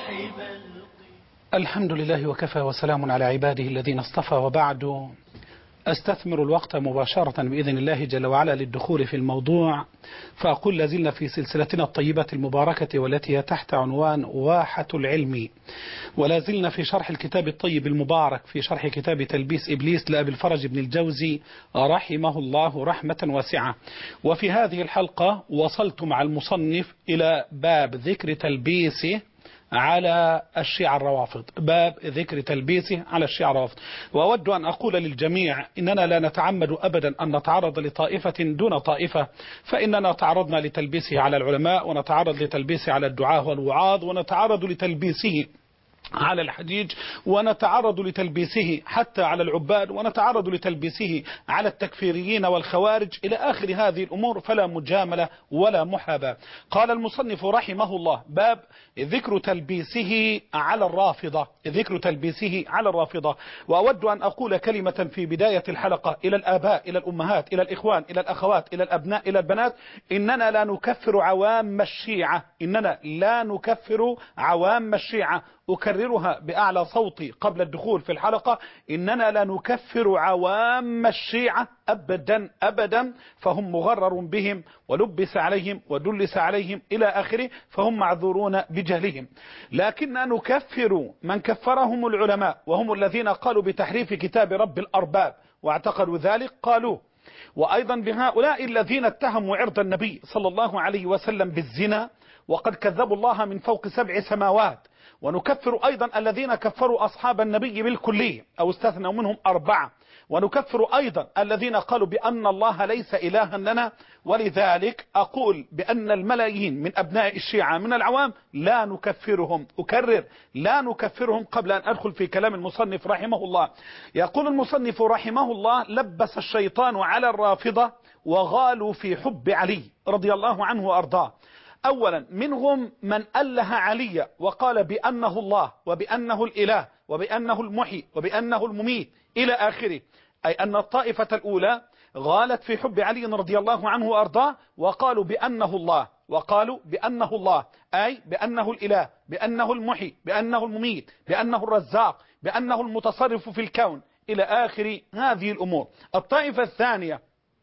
الحمد لله وكفى وسلام على عباده الذين اصطفى، وبعد أستثمر الوقت مباشرة بإذن الله جل وعلا للدخول في الموضوع، فأقول لازلنا في سلسلتنا الطيبة المباركة والتي هي تحت عنوان واحة العلم، ولازلنا في شرح الكتاب الطيب المبارك في شرح كتاب تلبيس إبليس لأبي الفرج بن الجوزي رحمه الله رحمة واسعة. وفي هذه الحلقة وصلت مع المصنف إلى باب ذكر تلبيسه على الشيعة الروافض، باب ذكر تلبيسه على الشيعة الروافض. وأود أن أقول للجميع إننا لا نتعمد أبدا أن نتعرض لطائفة دون طائفة، فإننا تعرضنا لتلبيسه على العلماء، ونتعرض لتلبيسه على الدعاة والوعاظ، ونتعرض لتلبيسه على الحجيج، ونتعرض لتلبيسه حتى على العباد، ونتعرض لتلبيسه على التكفيريين والخوارج إلى آخر هذه الأمور، فلا مجاملة ولا محاباة. قال المصنف رحمه الله: باب ذكر تلبيسه على الرافضة، ذكر تلبيسه على الرافضة. وأود أن أقول كلمة في بداية الحلقة إلى الآباء، إلى الأمهات، إلى الإخوان، إلى الأخوات، إلى الأبناء، إلى البنات: إننا لا نكفر عوام الشيعة، إننا لا نكفر عوام الشيعة. أكررها بأعلى صوتي قبل الدخول في الحلقة: إننا لا نكفر عوام الشيعة أبدا أبدا، فهم مغرر بهم ولبس عليهم ودلس عليهم إلى آخره، فهم معذورون بجهلهم. لكننا نكفر من كفرهم العلماء، وهم الذين قالوا بتحريف كتاب رب الأرباب واعتقدوا ذلك قالوه. وأيضا بهؤلاء الذين اتهموا عرض النبي صلى الله عليه وسلم بالزنا، وقد كذبوا الله من فوق 7 سماوات. ونكفر أيضا الذين كفروا أصحاب النبي بالكلية أو استثنوا منهم 4. ونكفر أيضا الذين قالوا بأن الله ليس إلها لنا. ولذلك أقول بأن الملايين من أبناء الشيعة من العوام لا نكفرهم، أكرر لا نكفرهم. قبل أن أدخل في كلام المصنف رحمه الله، يقول المصنف رحمه الله: لبس الشيطان على الرافضة وغالوا في حب علي رضي الله عنه وأرضاه. أولا منهم من أله علي وقال بأنه الله وبأنه الإله وبأنه المحيي وبأنه المميت إلى آخره، أي أن الطائفة الأولى غالت في حب علي رضي الله عنه وأرضاه، وقالوا بأنه الله، وقالوا بأنه الله أي بأنه الإله، بأنه المحيي، بأنه المميت، بأنه الرزاق، بأنه المتصرف في الكون إلى آخر هذه الأمور. الطائفة الثانية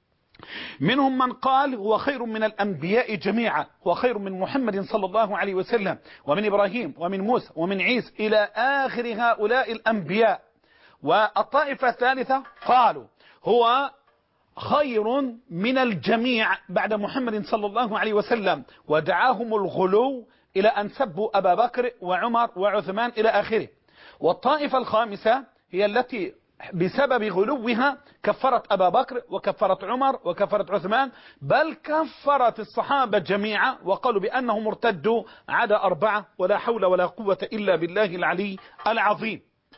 منهم من قال هو خير من الأنبياء جميعا، هو خير من محمد صلى الله عليه وسلم ومن إبراهيم ومن موسى ومن عيسى إلى آخر هؤلاء الأنبياء. والطائفة الثالثة قالوا هو خير من الجميع بعد محمد صلى الله عليه وسلم، ودعاهم الغلو إلى أن سبوا أبا بكر وعمر وعثمان إلى آخره. والطائفة الخامسة هي التي بسبب غلوها كفرت أبا بكر وكفرت عمر وكفرت عثمان، بل كفرت الصحابة جميعا، وقالوا بأنهم ارتدوا عدا 4، ولا حول ولا قوة إلا بالله العلي العظيم.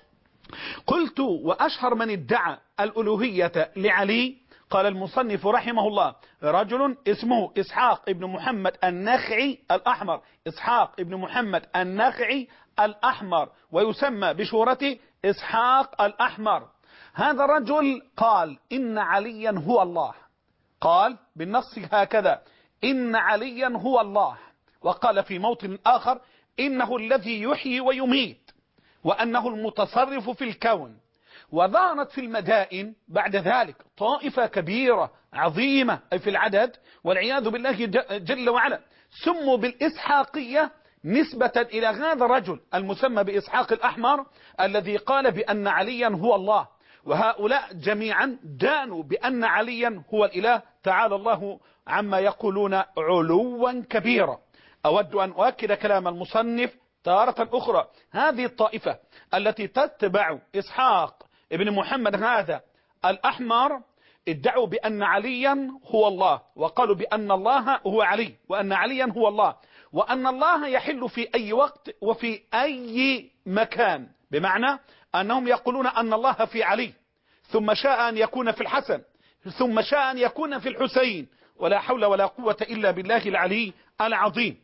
قلت: وأشهر من ادعى الألوهية لعلي قال المصنف رحمه الله رجل اسمه إسحاق ابن محمد النخعي الأحمر، إسحاق ابن محمد النخعي الأحمر، ويسمى بشهرته إسحاق الأحمر. هذا الرجل قال إن عليا هو الله، قال بالنص هكذا: إن عليا هو الله. وقال في موطن آخر: إنه الذي يحيي ويميت، وأنه المتصرف في الكون. وظهرت في المدائن بعد ذلك طائفة كبيرة عظيمة أي في العدد والعياذ بالله جل وعلا، سموا بالإسحاقية نسبة إلى هذا الرجل المسمى بإسحاق الأحمر الذي قال بأن عليا هو الله. وهؤلاء جميعا دانوا بأن عليا هو الإله، تعالى الله عما يقولون علوا كبيرا. أود أن أؤكد كلام المصنف تارة أخرى: هذه الطائفة التي تتبع إسحاق ابن محمد هذا الأحمر ادعوا بأن عليا هو الله، وقالوا بأن الله هو علي، وأن عليا هو الله، وأن الله يحل في أي وقت وفي أي مكان، بمعنى أنهم يقولون أن الله في علي، ثم شاء أن يكون في الحسن، ثم شاء أن يكون في الحسين، ولا حول ولا قوة إلا بالله العلي العظيم.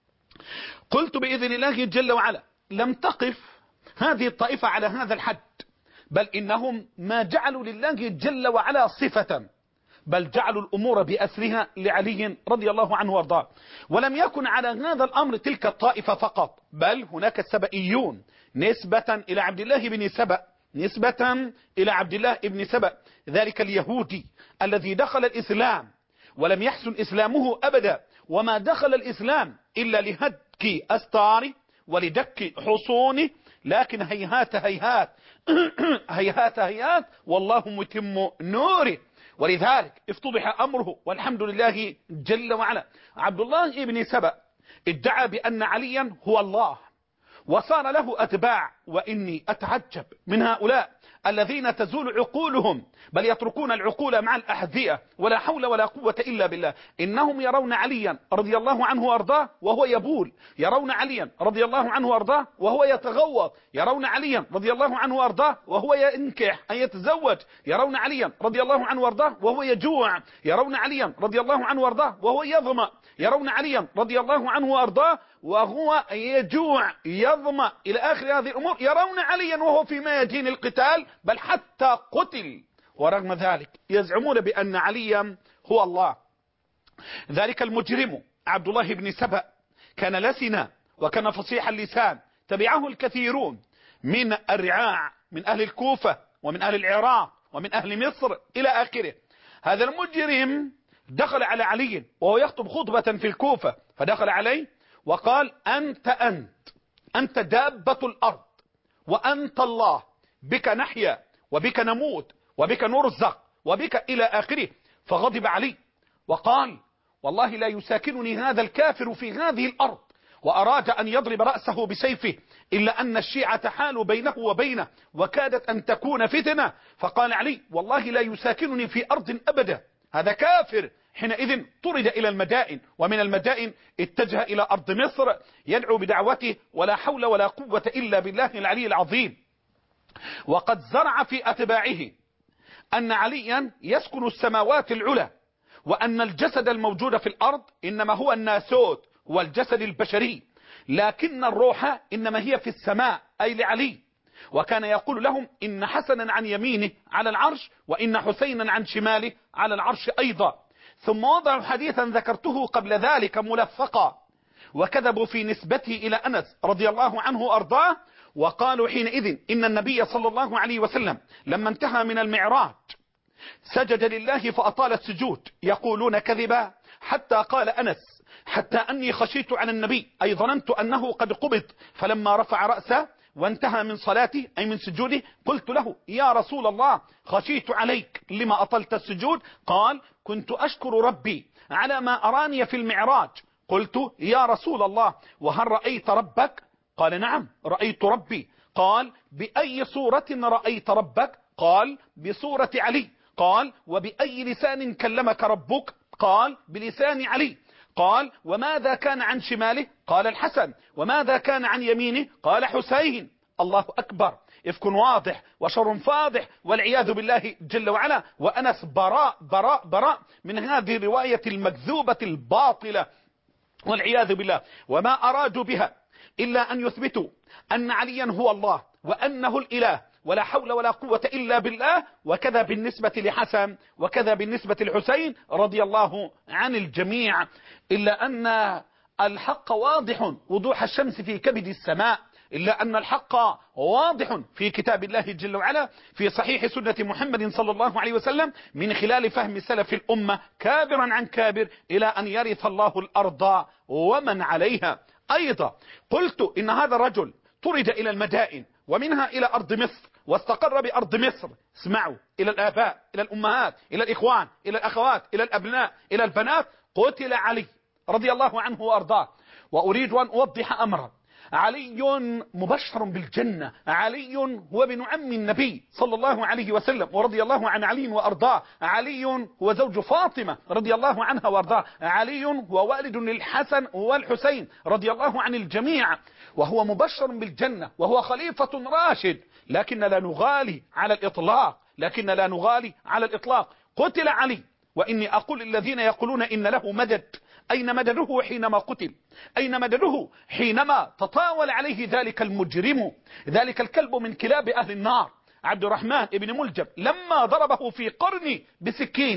قلت بإذن الله جل وعلا لم تقف هذه الطائفة على هذا الحد، بل إنهم ما جعلوا لله جل وعلا صفة، بل جعلوا الأمور بأسرها لعلي رضي الله عنه وارضاه. ولم يكن على هذا الأمر تلك الطائفة فقط، بل هناك السبئيون نسبة إلى عبد الله بن سبأ، نسبة إلى عبد الله بن سبأ، ذلك اليهودي الذي دخل الإسلام ولم يحسن إسلامه أبدا، وما دخل الإسلام إلا لهدك أستاره ولدك حصونه، لكن هيهات هيهات هيهات هيهات والله متم نوره. ولذلك افتضح أمره والحمد لله جل وعلا. عبد الله بن سبأ ادعى بأن عليا هو الله، وصار له أتباع، وإني أتعجب من هؤلاء الذين تزول عقولهم، بل يتركون العقول مع الأحذية، ولا حول ولا قوة إلا بالله. إنهم يرون عليا رضي الله عنه وأرضاه وهو يبول، يرون عليا رضي الله عنه وأرضاه وهو يتغوط، يرون عليا رضي الله عنه وأرضاه وهو ينكح أن يتزوج، يرون عليا رضي الله عنه وأرضاه وهو يجوع، يرون عليا رضي الله عنه وأرضاه وهو يظمأ، يرون عليا رضي الله عنه وأرضاه وهو يجوع يظمأ إلى آخر هذه الأمور. يرون عليا وهو في ميادين القتال، بل حتى قتل، ورغم ذلك يزعمون بأن عليا هو الله. ذلك المجرم عبد الله بن سبأ كان لسنا وكان فصيح اللسان، تبعه الكثيرون من الرعاع، من أهل الكوفة ومن أهل العراق ومن أهل مصر إلى آخره. هذا المجرم دخل على علي وهو يخطب خطبة في الكوفة، فدخل عليه وقال: أنت دابة الأرض، وأنت الله، بك نحيا وبك نموت وبك نرزق وبك إلى آخره. فغضب علي وقال: والله لا يساكنني هذا الكافر في هذه الأرض، وأراد أن يضرب رأسه بسيفه، إلا أن الشيعة حالوا بينه وبينه وكادت أن تكون فتنة. فقال علي: والله لا يساكنني في أرض أبدا، هذا كافر. حينئذ طرد إلى المدائن، ومن المدائن اتجه إلى أرض مصر يدعو بدعوته، ولا حول ولا قوة إلا بالله العلي العظيم. وقد زرع في أتباعه أن عليا يسكن السماوات العلى، وأن الجسد الموجود في الأرض إنما هو الناسوت والجسد البشري، لكن الروح إنما هي في السماء، أي لعلي. وكان يقول لهم: إن حسنا عن يمينه على العرش، وإن حسينا عن شماله على العرش أيضا. ثم وضعوا حديثا ذكرته قبل ذلك ملفقا، وكذبوا في نسبته إلى أنس رضي الله عنه وأرضاه، وقالوا حينئذ إن النبي صلى الله عليه وسلم لما انتهى من المعراج سجد لله فأطال السجود. يقولون كذبا، حتى قال أنس: حتى أني خشيت على النبي، أي ظننت أنه قد قبض، فلما رفع رأسه وانتهى من صلاته أي من سجوده قلت له: يا رسول الله خشيت عليك، لما أطلت السجود؟ قال: كنت أشكر ربي على ما أراني في المعراج. قلت: يا رسول الله وهل رأيت ربك؟ قال: نعم رأيت ربي. قال: بأي صورة رأيت ربك؟ قال: بصورة علي. قال: وبأي لسان كلمك ربك؟ قال: بلسان علي. قال: وماذا كان عن شماله؟ قال: الحسن. وماذا كان عن يمينه؟ قال: حسين. الله أكبر، إفك واضح وشر فاضح والعياذ بالله جل وعلا. وأنس براء براء براء من هذه الرواية المكذوبة الباطلة والعياذ بالله. وما أرادوا بها إلا أن يثبتوا أن عليا هو الله وأنه الإله، ولا حول ولا قوة إلا بالله. وكذا بالنسبة لحسن، وكذا بالنسبة لحسين رضي الله عن الجميع. إلا أن الحق واضح وضوح الشمس في كبد السماء، إلا أن الحق واضح في كتاب الله جل وعلا، في صحيح سنة محمد صلى الله عليه وسلم، من خلال فهم سلف الأمة كابرا عن كابر، إلى أن يرث الله الأرض ومن عليها. أيضا قلت إن هذا الرجل طرد إلى المدائن، ومنها إلى أرض مصر، واستقر بأرض مصر. اسمعوا: إلى الآباء، إلى الأمهات، إلى الإخوان، إلى الأخوات، إلى الأبناء، إلى البنات. قتل علي رضي الله عنه وأرضاه. وأريد أن أوضح أمرا: علي مبشر بالجنة، علي هو ابن عم النبي صلى الله عليه وسلم، ورضي الله عن علي وأرضاه. علي هو زوج فاطمة رضي الله عنها وأرضاه. علي هو والد للحسن والحسين رضي الله عن الجميع، وهو مبشر بالجنة، وهو خليفة راشد. لكن لا نغالي على الإطلاق، لكن لا نغالي على الإطلاق. قتل علي، وإني أقول الذين يقولون إن له مدد، أين مدده حينما قتل؟ أين مدده حينما تطاول عليه ذلك المجرم، ذلك الكلب من كلاب أهل النار، عبد الرحمن بن ملجم، لما ضربه في قرنه بسكينه،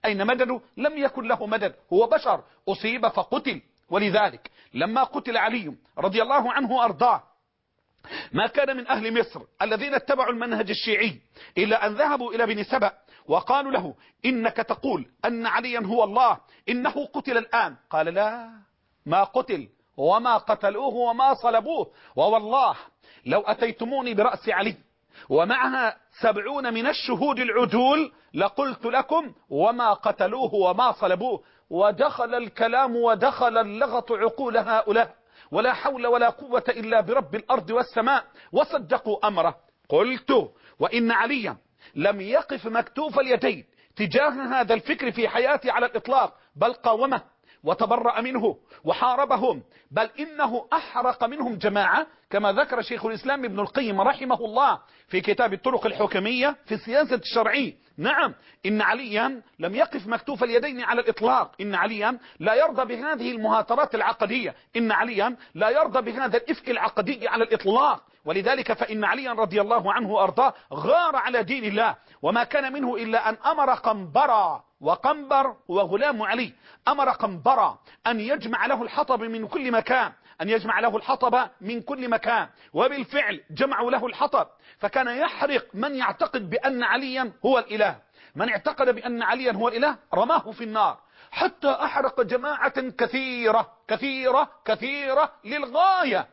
أين مدده؟ لم يكن له مدد، هو بشر أصيب فقتل. ولذلك لما قتل علي رضي الله عنه وأرضاه ما كان من أهل مصر الذين اتبعوا المنهج الشيعي إلا أن ذهبوا إلى بن سبأ وقالوا له إنك تقول أن عليا هو الله، إنه قتل الآن. قال لا، ما قتل وما قتلوه وما صلبوه، ووالله لو أتيتموني برأس علي ومعها 70 من الشهود العدول لقلت لكم وما قتلوه وما صلبوه. ودخل الكلام ودخل اللغط عقول هؤلاء، ولا حول ولا قوة إلا برب الأرض والسماء، وصدقوا أمره. قلت وإن عليا لم يقف مكتوف اليدين تجاه هذا الفكر في حياته على الإطلاق، بل قاومه وتبرأ منه وحاربهم، بل إنه أحرق منهم جماعة كما ذكر شيخ الإسلام ابن القيم رحمه الله في كتاب الطرق الحكمية في السياسة الشرعية. نعم، إن عليا لم يقف مكتوف اليدين على الإطلاق، إن عليا لا يرضى بهذه المهاترات العقدية، إن عليا لا يرضى بهذا الإفك العقدي على الإطلاق. ولذلك فإن عليا رضي الله عنه وأرضاه غار على دين الله، وما كان منه إلا أن أمر قنبرا، وقنبر هو غلام علي، أمر قنبرا أن يجمع له الحطب من كل مكان، أن يجمع له الحطب من كل مكان، وبالفعل جمعوا له الحطب، فكان يحرق من يعتقد بأن عليا هو الإله. من اعتقد بأن عليا هو الإله رماه في النار، حتى أحرق جماعة كثيرة كثيرة كثيرة للغاية.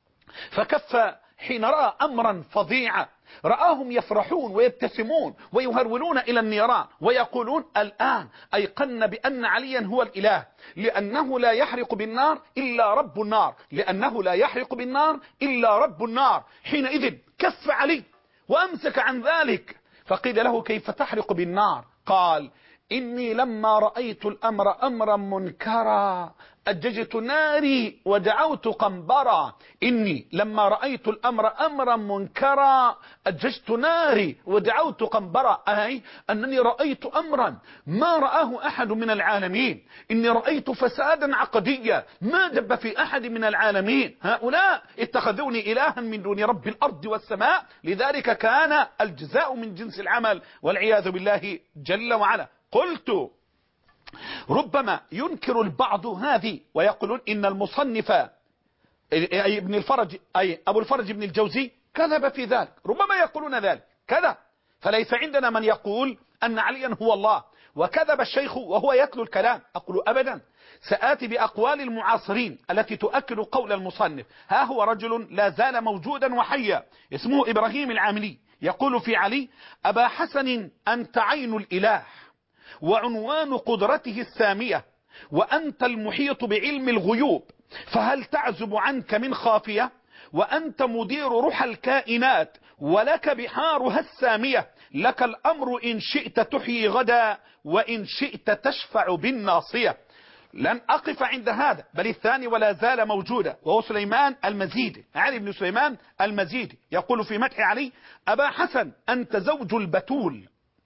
فكف حين رأى أمرا فظيعا، رآهم يفرحون ويبتسمون ويهرولون إلى النيران ويقولون الآن أيقن بأن عليا هو الإله، لأنه لا يحرق بالنار إلا رب النار، لأنه لا يحرق بالنار إلا رب النار. حينئذ كف علي وأمسك عن ذلك، فقيل له كيف تحرق بالنار؟ قال إني لما رأيت الأمر أمرا منكرا أججت ناري ودعوت قنبرا. إني لما رأيت الأمر أمرا منكرا أججت ناري ودعوت قنبرا، أي أنني رأيت أمرا ما رآه أحد من العالمين، إني رأيت فسادا عقديا ما دب في أحد من العالمين. هؤلاء اتخذوني إلها من دون رب الأرض والسماء، لذلك كان الجزاء من جنس العمل والعياذ بالله جل وعلا. قلت ربما ينكر البعض هذه ويقولون إن المصنف أي ابن الفرج أي أبو الفرج ابن الجوزي كذب في ذلك، ربما يقولون ذلك كذا، فليس عندنا من يقول أن عليا هو الله. وكذب الشيخ وهو يتلو الكلام. أقول أبدا، سآتي بأقوال المعاصرين التي تؤكد قول المصنف. ها هو رجل لا زال موجودا وحيا اسمه إبراهيم العاملي، يقول في علي أبا حسن أنت عين الإله وعنوان قدرته السامية، وأنت المحيط بعلم الغيوب، فهل تعزب عنك من خافية؟ وأنت مدير روح الكائنات ولك بحارها السامية، لك الأمر إن شئت تحيي غدا وإن شئت تشفع بالناصية. لن أقف عند هذا، بل الثاني ولا زال موجودا، وهو سليمان المزيدي، علي بن سليمان المزيدي، يقول في مدح علي أبا حسن أنت زوج البتول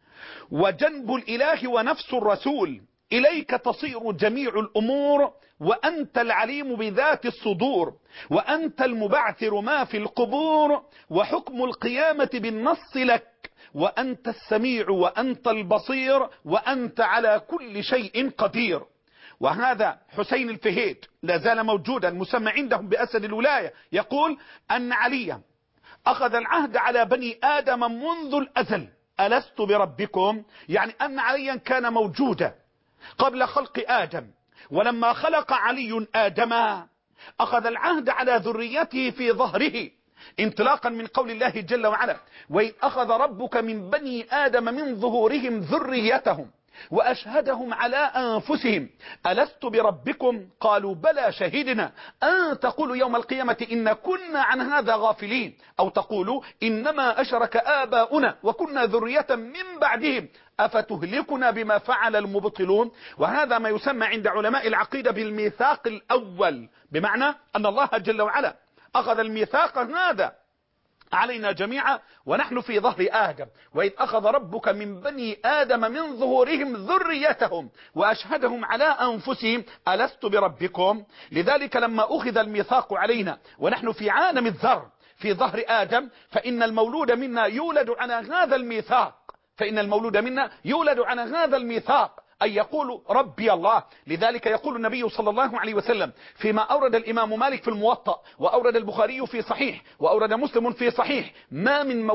وجنب الإله ونفس الرسول، إليك تصير جميع الأمور، وأنت العليم بذات الصدور، وأنت المبعثر ما في القبور، وحكم القيامة بالنص لك، وأنت السميع وأنت البصير، وأنت على كل شيء قدير. وهذا حسين الفهيد لا زال موجودا، مسمى عندهم بأسد الولاية، يقول أن عليا أخذ العهد على بني آدم منذ الأزل، ألست بربكم؟ يعني أن عليا كان موجودا قبل خلق آدم، ولما خلق علي آدم أخذ العهد على ذريته في ظهره، انطلاقا من قول الله جل وعلا وإذ أخذ ربك من بني آدم من ظهورهم ذريتهم وأشهدهم على أنفسهم ألست بربكم؟ قالوا بلى شهدنا أن تقولوا يوم القيامة إن كنا عن هذا غافلين، أو تقولوا إنما أشرك آباؤنا وكنا ذرية من بعدهم أفتهلكنا بما فعل المبطلون. وهذا ما يسمى عند علماء العقيدة بالميثاق الأول، بمعنى أن الله جل وعلا أخذ الميثاق هذا علينا جميعا ونحن في ظهر آدم، وإذ أخذ ربك من بني آدم من ظهورهم ذريتهم وأشهدهم على أنفسهم ألست بربكم. لذلك لما أخذ الميثاق علينا ونحن في عالم الذر في ظهر آدم، فإن المولود منا يولد على هذا الميثاق، فإن المولود منا يولد على هذا الميثاق، أن يقولوا ربي الله. لذلك يقول النبي صلى الله عليه وسلم فيما أورد الإمام مالك في الموطأ، وأورد البخاري في صحيح، وأورد مسلم في صحيح: ما من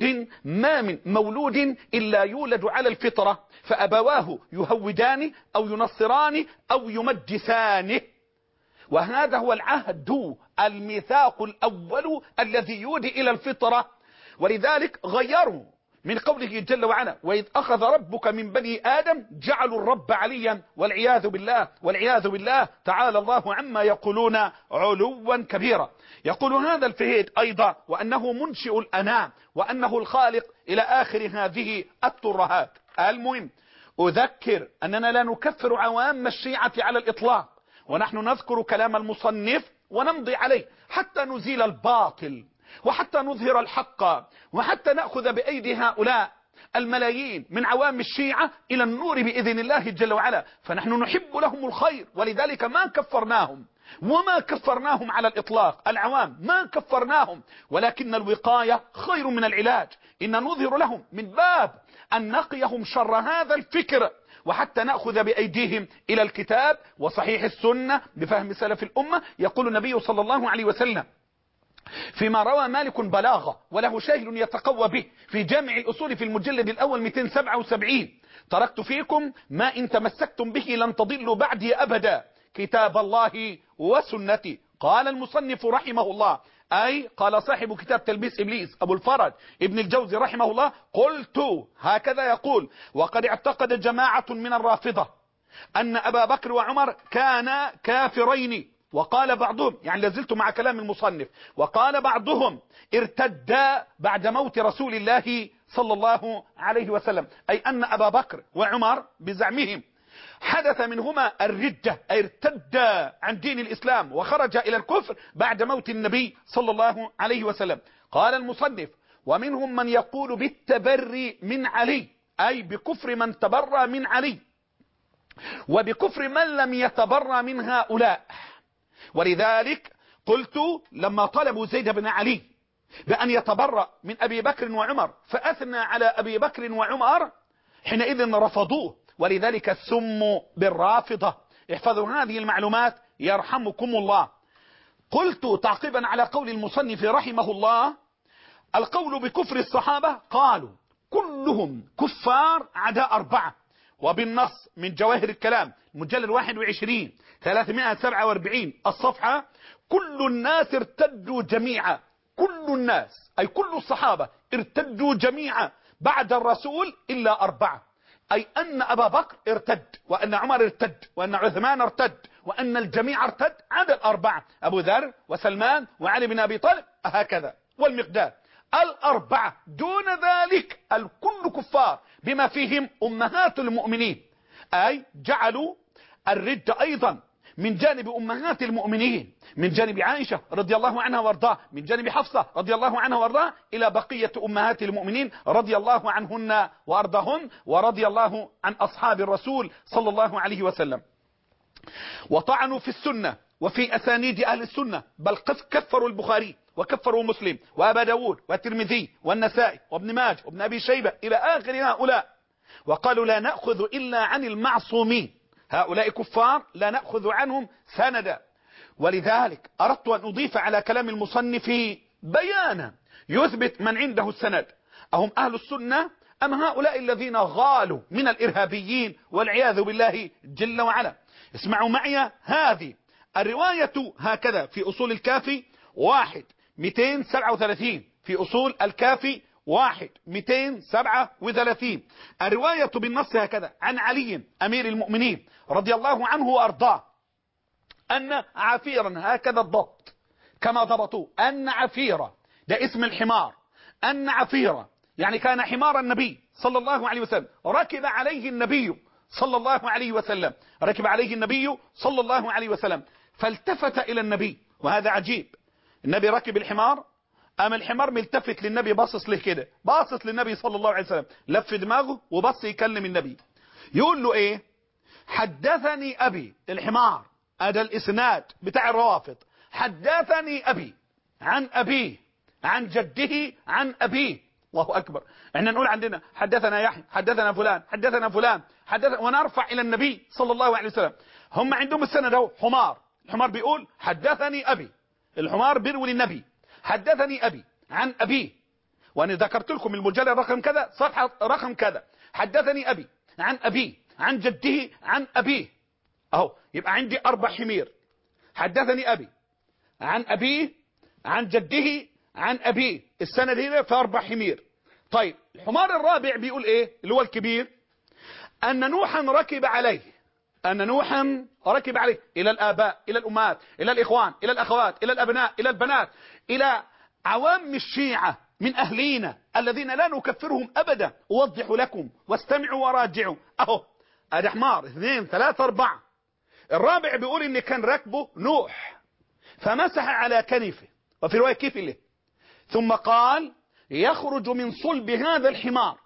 مولود إلا يولد على الفطرة، فأبواه يهودان أو ينصران أو يمجسانه. وهذا هو العهد، الميثاق الأول الذي يودي إلى الفطرة. ولذلك غيروا من قوله جل وعلا: وإذ أخذ ربك من بني آدم جعلوا الرب عليا، والعياذ بالله تعالى الله عما يقولون علوا كبيرا. يقول هذا الفهيد أيضا وأنه منشئ الأنام، وأنه الخالق، إلى آخر هذه الترهات. المهم أذكر أننا لا نكفر عوام الشيعة على الإطلاق، ونحن نذكر كلام المصنف ونمضي عليه حتى نزيل الباطل، وحتى نظهر الحق، وحتى نأخذ بأيدي هؤلاء الملايين من عوام الشيعة إلى النور بإذن الله جل وعلا. فنحن نحب لهم الخير، ولذلك ما كفرناهم وما كفرناهم على الإطلاق. العوام ما كفرناهم، ولكن الوقاية خير من العلاج. إن نظهر لهم من باب أن نقيهم شر هذا الفكر، وحتى نأخذ بأيديهم إلى الكتاب وصحيح السنة بفهم سلف الأمة. يقول النبي صلى الله عليه وسلم فيما روى مالك بلاغة وله شاهد يتقوى به في جامع الأصول في المجلد الأول 277: تركت فيكم ما إن تمسكتم به لن تضلوا بعدي أبدا، كتاب الله وسنتي. قال المصنف رحمه الله، أي قال صاحب كتاب تلبيس إبليس أبو الفرج ابن الجوزي رحمه الله: قلت هكذا يقول: وقد اعتقد جماعة من الرافضة أن أبا بكر وعمر كانا كافرين. وقال بعضهم، يعني لازلت مع كلام المصنف، وقال بعضهم ارتدا بعد موت رسول الله صلى الله عليه وسلم، أي أن أبا بكر وعمر بزعمهم حدث منهما الردة، أي ارتد عن دين الإسلام وخرج إلى الكفر بعد موت النبي صلى الله عليه وسلم. قال المصنف: ومنهم من يقول بالتبري من علي، أي بكفر من تبرى من علي، وبكفر من لم يتبرى من هؤلاء. ولذلك قلت لما طلبوا زيد بن علي بأن يتبرأ من أبي بكر وعمر فأثنى على أبي بكر وعمر، حينئذ رفضوه، ولذلك سموا بالرافضة. احفظوا هذه المعلومات يرحمكم الله. قلت تعقيبا على قول المصنف رحمه الله: القول بكفر الصحابة قالوا كلهم كفار عدا 4، وبالنص من جواهر الكلام مجلد 21 347 الصفحة: كل الناس ارتدوا جميعا، كل الناس أي كل الصحابة ارتدوا جميعا بعد الرسول إلا 4، أي أن أبا بكر ارتد، وأن عمر ارتد، وأن عثمان ارتد، وأن الجميع ارتد عدا 4: أبو ذر وسلمان وعلي بن أبي طالب، هكذا. والمقدار 4، دون ذلك الكل كفار، بما فيهم أمهات المؤمنين، أي جعلوا الرد أيضا من جانب أمهات المؤمنين، من جانب عائشة رضي الله عنها وارضاه، من جانب حفصة رضي الله عنها وارضاه، إلى بقية أمهات المؤمنين رضي الله عنهن وارضاهن، ورضي الله أن أصحاب الرسول صلى الله عليه وسلم. وطعنوا في السنة وفي أسانيد أهل السنة، بل كفروا البخاري وكفروا مسلم وأبا داود والترمذي والنسائي وابن ماجه وابن أبي شيبة إلى آخر هؤلاء، وقالوا لا نأخذ إلا عن المعصومين، هؤلاء كفار لا نأخذ عنهم سندا. ولذلك أردت أن أضيف على كلام المصنف بيانا يثبت من عنده السند، أهم أهل السنة أم هؤلاء الذين غالوا من الإرهابيين والعياذ بالله جل وعلا. اسمعوا معي هذه الرواية هكذا في أصول الكافي 1:237، في أصول الكافي 1:237 الرواية بالنص هكذا: عن علي أمير المؤمنين رضي الله عنه وأرضاه أن عفيرا، هكذا الضبط كما ضبطوا، أن عفيرا ده اسم الحمار، أن عفيرا يعني كان حمار النبي صلى الله عليه وسلم، ركب عليه النبي صلى الله عليه وسلم، ركب عليه النبي صلى الله عليه وسلم، فالتفت إلى النبي. وهذا عجيب، النبي ركب الحمار، أما الحمار ملتفت للنبي باصص له كده، باصص للنبي صلى الله عليه وسلم، لف دماغه وبص يكلم النبي، يقول له ايه؟ حدثني أبي، الحمار، هذا الإسناد بتاع الروافض، حدثني أبي عن أبيه عن جده عن أبيه، الله أكبر. احنا نقول عندنا حدثنا يحيى، حدثنا فلان، حدثنا فلان، حدثنا، ونرفع إلى النبي صلى الله عليه وسلم. هم عندهم السند اهو حمار، الحمار بيقول حدثني أبي، الحمار بيروي للنبي حدثني أبي عن أبيه، وأنا ذكرت لكم المجلد رقم كذا صفحة رقم كذا، حدثني أبي عن أبيه عن جده عن أبيه. أهو يبقى عندي 4 حمير، حدثني أبي عن أبيه عن جده عن أبيه، السند هنا في 4 حمير. طيب الحمار الرابع بيقول إيه اللي هو الكبير؟ أن نوحا ركب عليه، أن نوحا ركب عليه إلى الآباء، إلى الأمهات، إلى الإخوان، إلى الأخوات، إلى الأبناء، إلى البنات، إلى عوام الشيعة من أهلينا الذين لا نكفرهم أبدا. أوضح لكم واستمعوا وراجعوا. أهو أدي حمار 2 3 4. الرابع بيقول إن كان ركبه نوح فمسح على كنفه، وفي رواية كفله، ثم قال يخرج من صلب هذا الحمار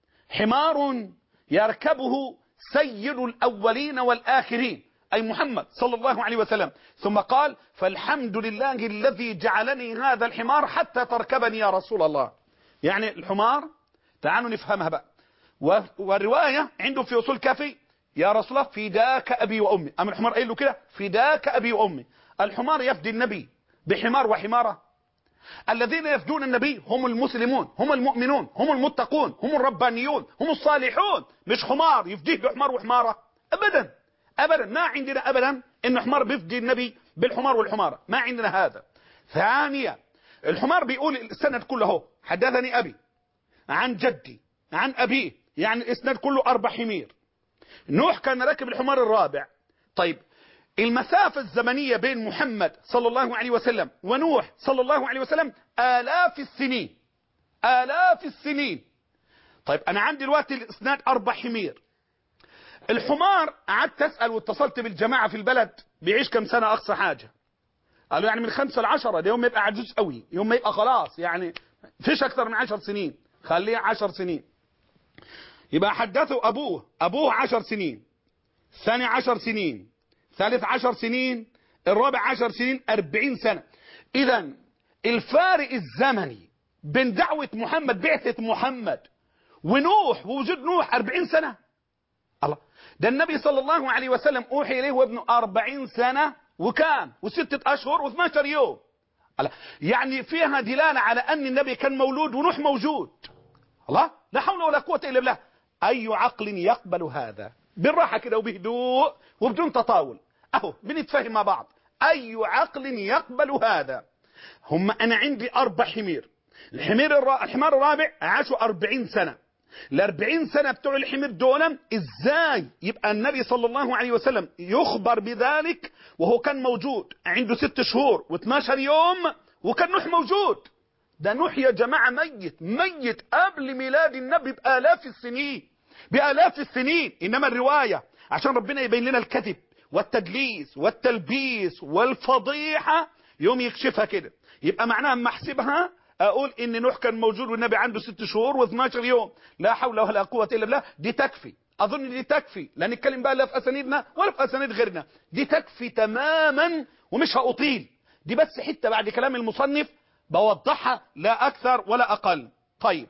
حمار يركبه سيد الأولين والآخرين، أي محمد صلى الله عليه وسلم. ثم قال فالحمد لله الذي جعلني هذا الحمار حتى تركبني يا رسول الله. يعني الحمار تعالوا نفهمها بقى. والرواية عنده في أصول كافي يا رسول الله فداك أبي وأمي، أما الحمار قال له كده فداك أبي وأمي. الحمار يفدي النبي بحمار وحمارة؟ الذين يفدون النبي هم المسلمون، هم المؤمنون، هم المتقون، هم الربانيون، هم الصالحون، مش حمار يفديه بحمار وحمارة أبدا أبدا. ما عندنا أبدا إن حمار بيفدي النبي بالحمار والحمارة، ما عندنا هذا. ثانيا الحمار بيقول السند كله حدثني أبي عن جدي عن أبيه، يعني الإسناد كله 4 حمير. نوح كان راكب الحمار الرابع. طيب المسافة الزمنية بين محمد صلى الله عليه وسلم ونوح صلى الله عليه وسلم آلاف السنين، آلاف السنين. طيب أنا عندي دلوقتي الإسناد 4 حمير. الحمار قعدت أسأل واتصلت بالجماعة في البلد بيعيش كم سنة أقصى حاجة؟ قالوا يعني من 5 ل10، ده يوم ما يبقى عجوز قوي، يوم ما يبقى خلاص يعني فيش أكثر من 10 سنين، خليه 10 سنين. يبقى حدثوا أبوه 10 سنين، ثاني 10 سنين، ثالث 10 سنين، الرابع 10 سنين، 40 سنة. إذا الفارق الزمني بين دعوة محمد، بعثة محمد، ونوح ووجود نوح 40 سنة. الله، ده النبي صلى الله عليه وسلم أوحي إليه وابنه 40 سنة وكام و6 أشهر و12 يوم. الله، يعني فيها دلالة على أن النبي كان مولود ونوح موجود. الله، لا حول ولا قوة إلا بالله. أي عقل يقبل هذا؟ بالراحة كده وبهدوء وبدون تطاول، أهو بنتفهم مع بعض. أي عقل يقبل هذا؟ أنا عندي 4 حمير. الحمار الرابع عاشوا 40 سنة. ال40 سنة بتوع الحمير دول إزاي يبقى النبي صلى الله عليه وسلم يخبر بذلك وهو كان موجود عنده 6 شهور و12 يوم وكان نوح موجود؟ ده نوح يا جماعة ميت قبل ميلاد النبي بآلاف السنين، بآلاف السنين. إنما الرواية عشان ربنا يبين لنا الكذب والتدليس والتلبيس والفضيحة يوم يكشفها كده، يبقى معناها اما احسبها اقول ان نوح كان موجود والنبي عنده 6 شهور و12 يوم. لا حول ولا قوة الا بالله. دي تكفي، اظن دي تكفي، لا نتكلم بقى لا في اسانيدنا ولا في اسانيد غيرنا، دي تكفي تماما ومش هأطيل. دي بس حتة بعد كلام المصنف بوضحها لا اكثر ولا اقل. طيب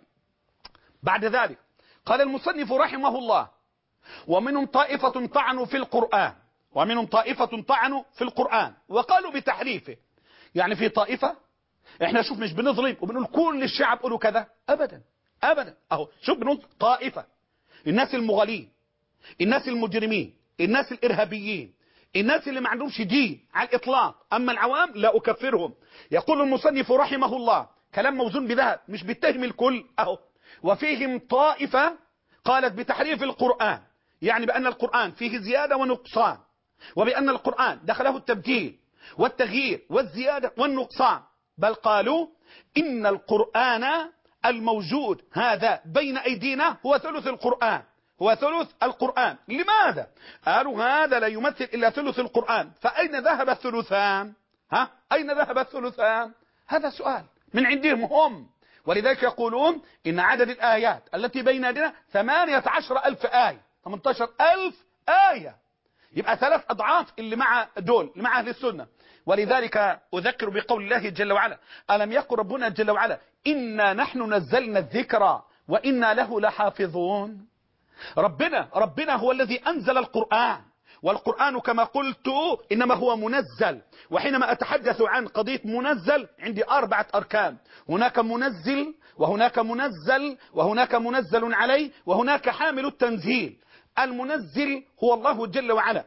بعد ذلك قال المصنف رحمه الله ومنهم طائفة طعنوا في القرآن، ومنهم طائفة طعنوا في القرآن وقالوا بتحريفه. يعني في طائفة، احنا شوف مش بنظلم وبنقول كل الشعب قولوا كذا ابدا ابدا. اهو شوف بنقول طائفة، الناس المغالين، الناس المجرمين، الناس الارهابيين، الناس اللي ما عندهمش دين على الاطلاق. اما العوام لا اكفرهم. يقول المصنف رحمه الله كلام موزون بذهب، مش بيتهم الكل. اهو وفيهم طائفة قالت بتحريف القرآن، يعني بأن القرآن فيه زيادة ونقصان، وبأن القرآن دخله التبديل والتغيير والزيادة والنقصان. بل قالوا إن القرآن الموجود هذا بين أيدينا هو ثلث القرآن، هو ثلث القرآن. لماذا؟ قالوا هذا لا يمثل إلا ثلث القرآن، فأين ذهب الثلثان؟ أين ذهب الثلثان؟ هذا سؤال من عندهم هم. ولذلك يقولون إن عدد الآيات التي بين يدينا 18,000 آية، 18,000 آية. يبقى 3 أضعاف اللي مع دول، اللي مع أهل السنة. ولذلك أذكر بقول الله جل وعلا: ألم يقل ربنا جل وعلا: إنا نحن نزلنا الذكر وإنا له لحافظون. ربنا هو الذي أنزل القرآن، والقرآن كما قلت إنما هو منزل. وحينما أتحدث عن قضية منزل عندي 4 أركان: هناك منزل، وهناك منزل، وهناك منزل عليه، وهناك حامل التنزيل. المنزل هو الله جل وعلا،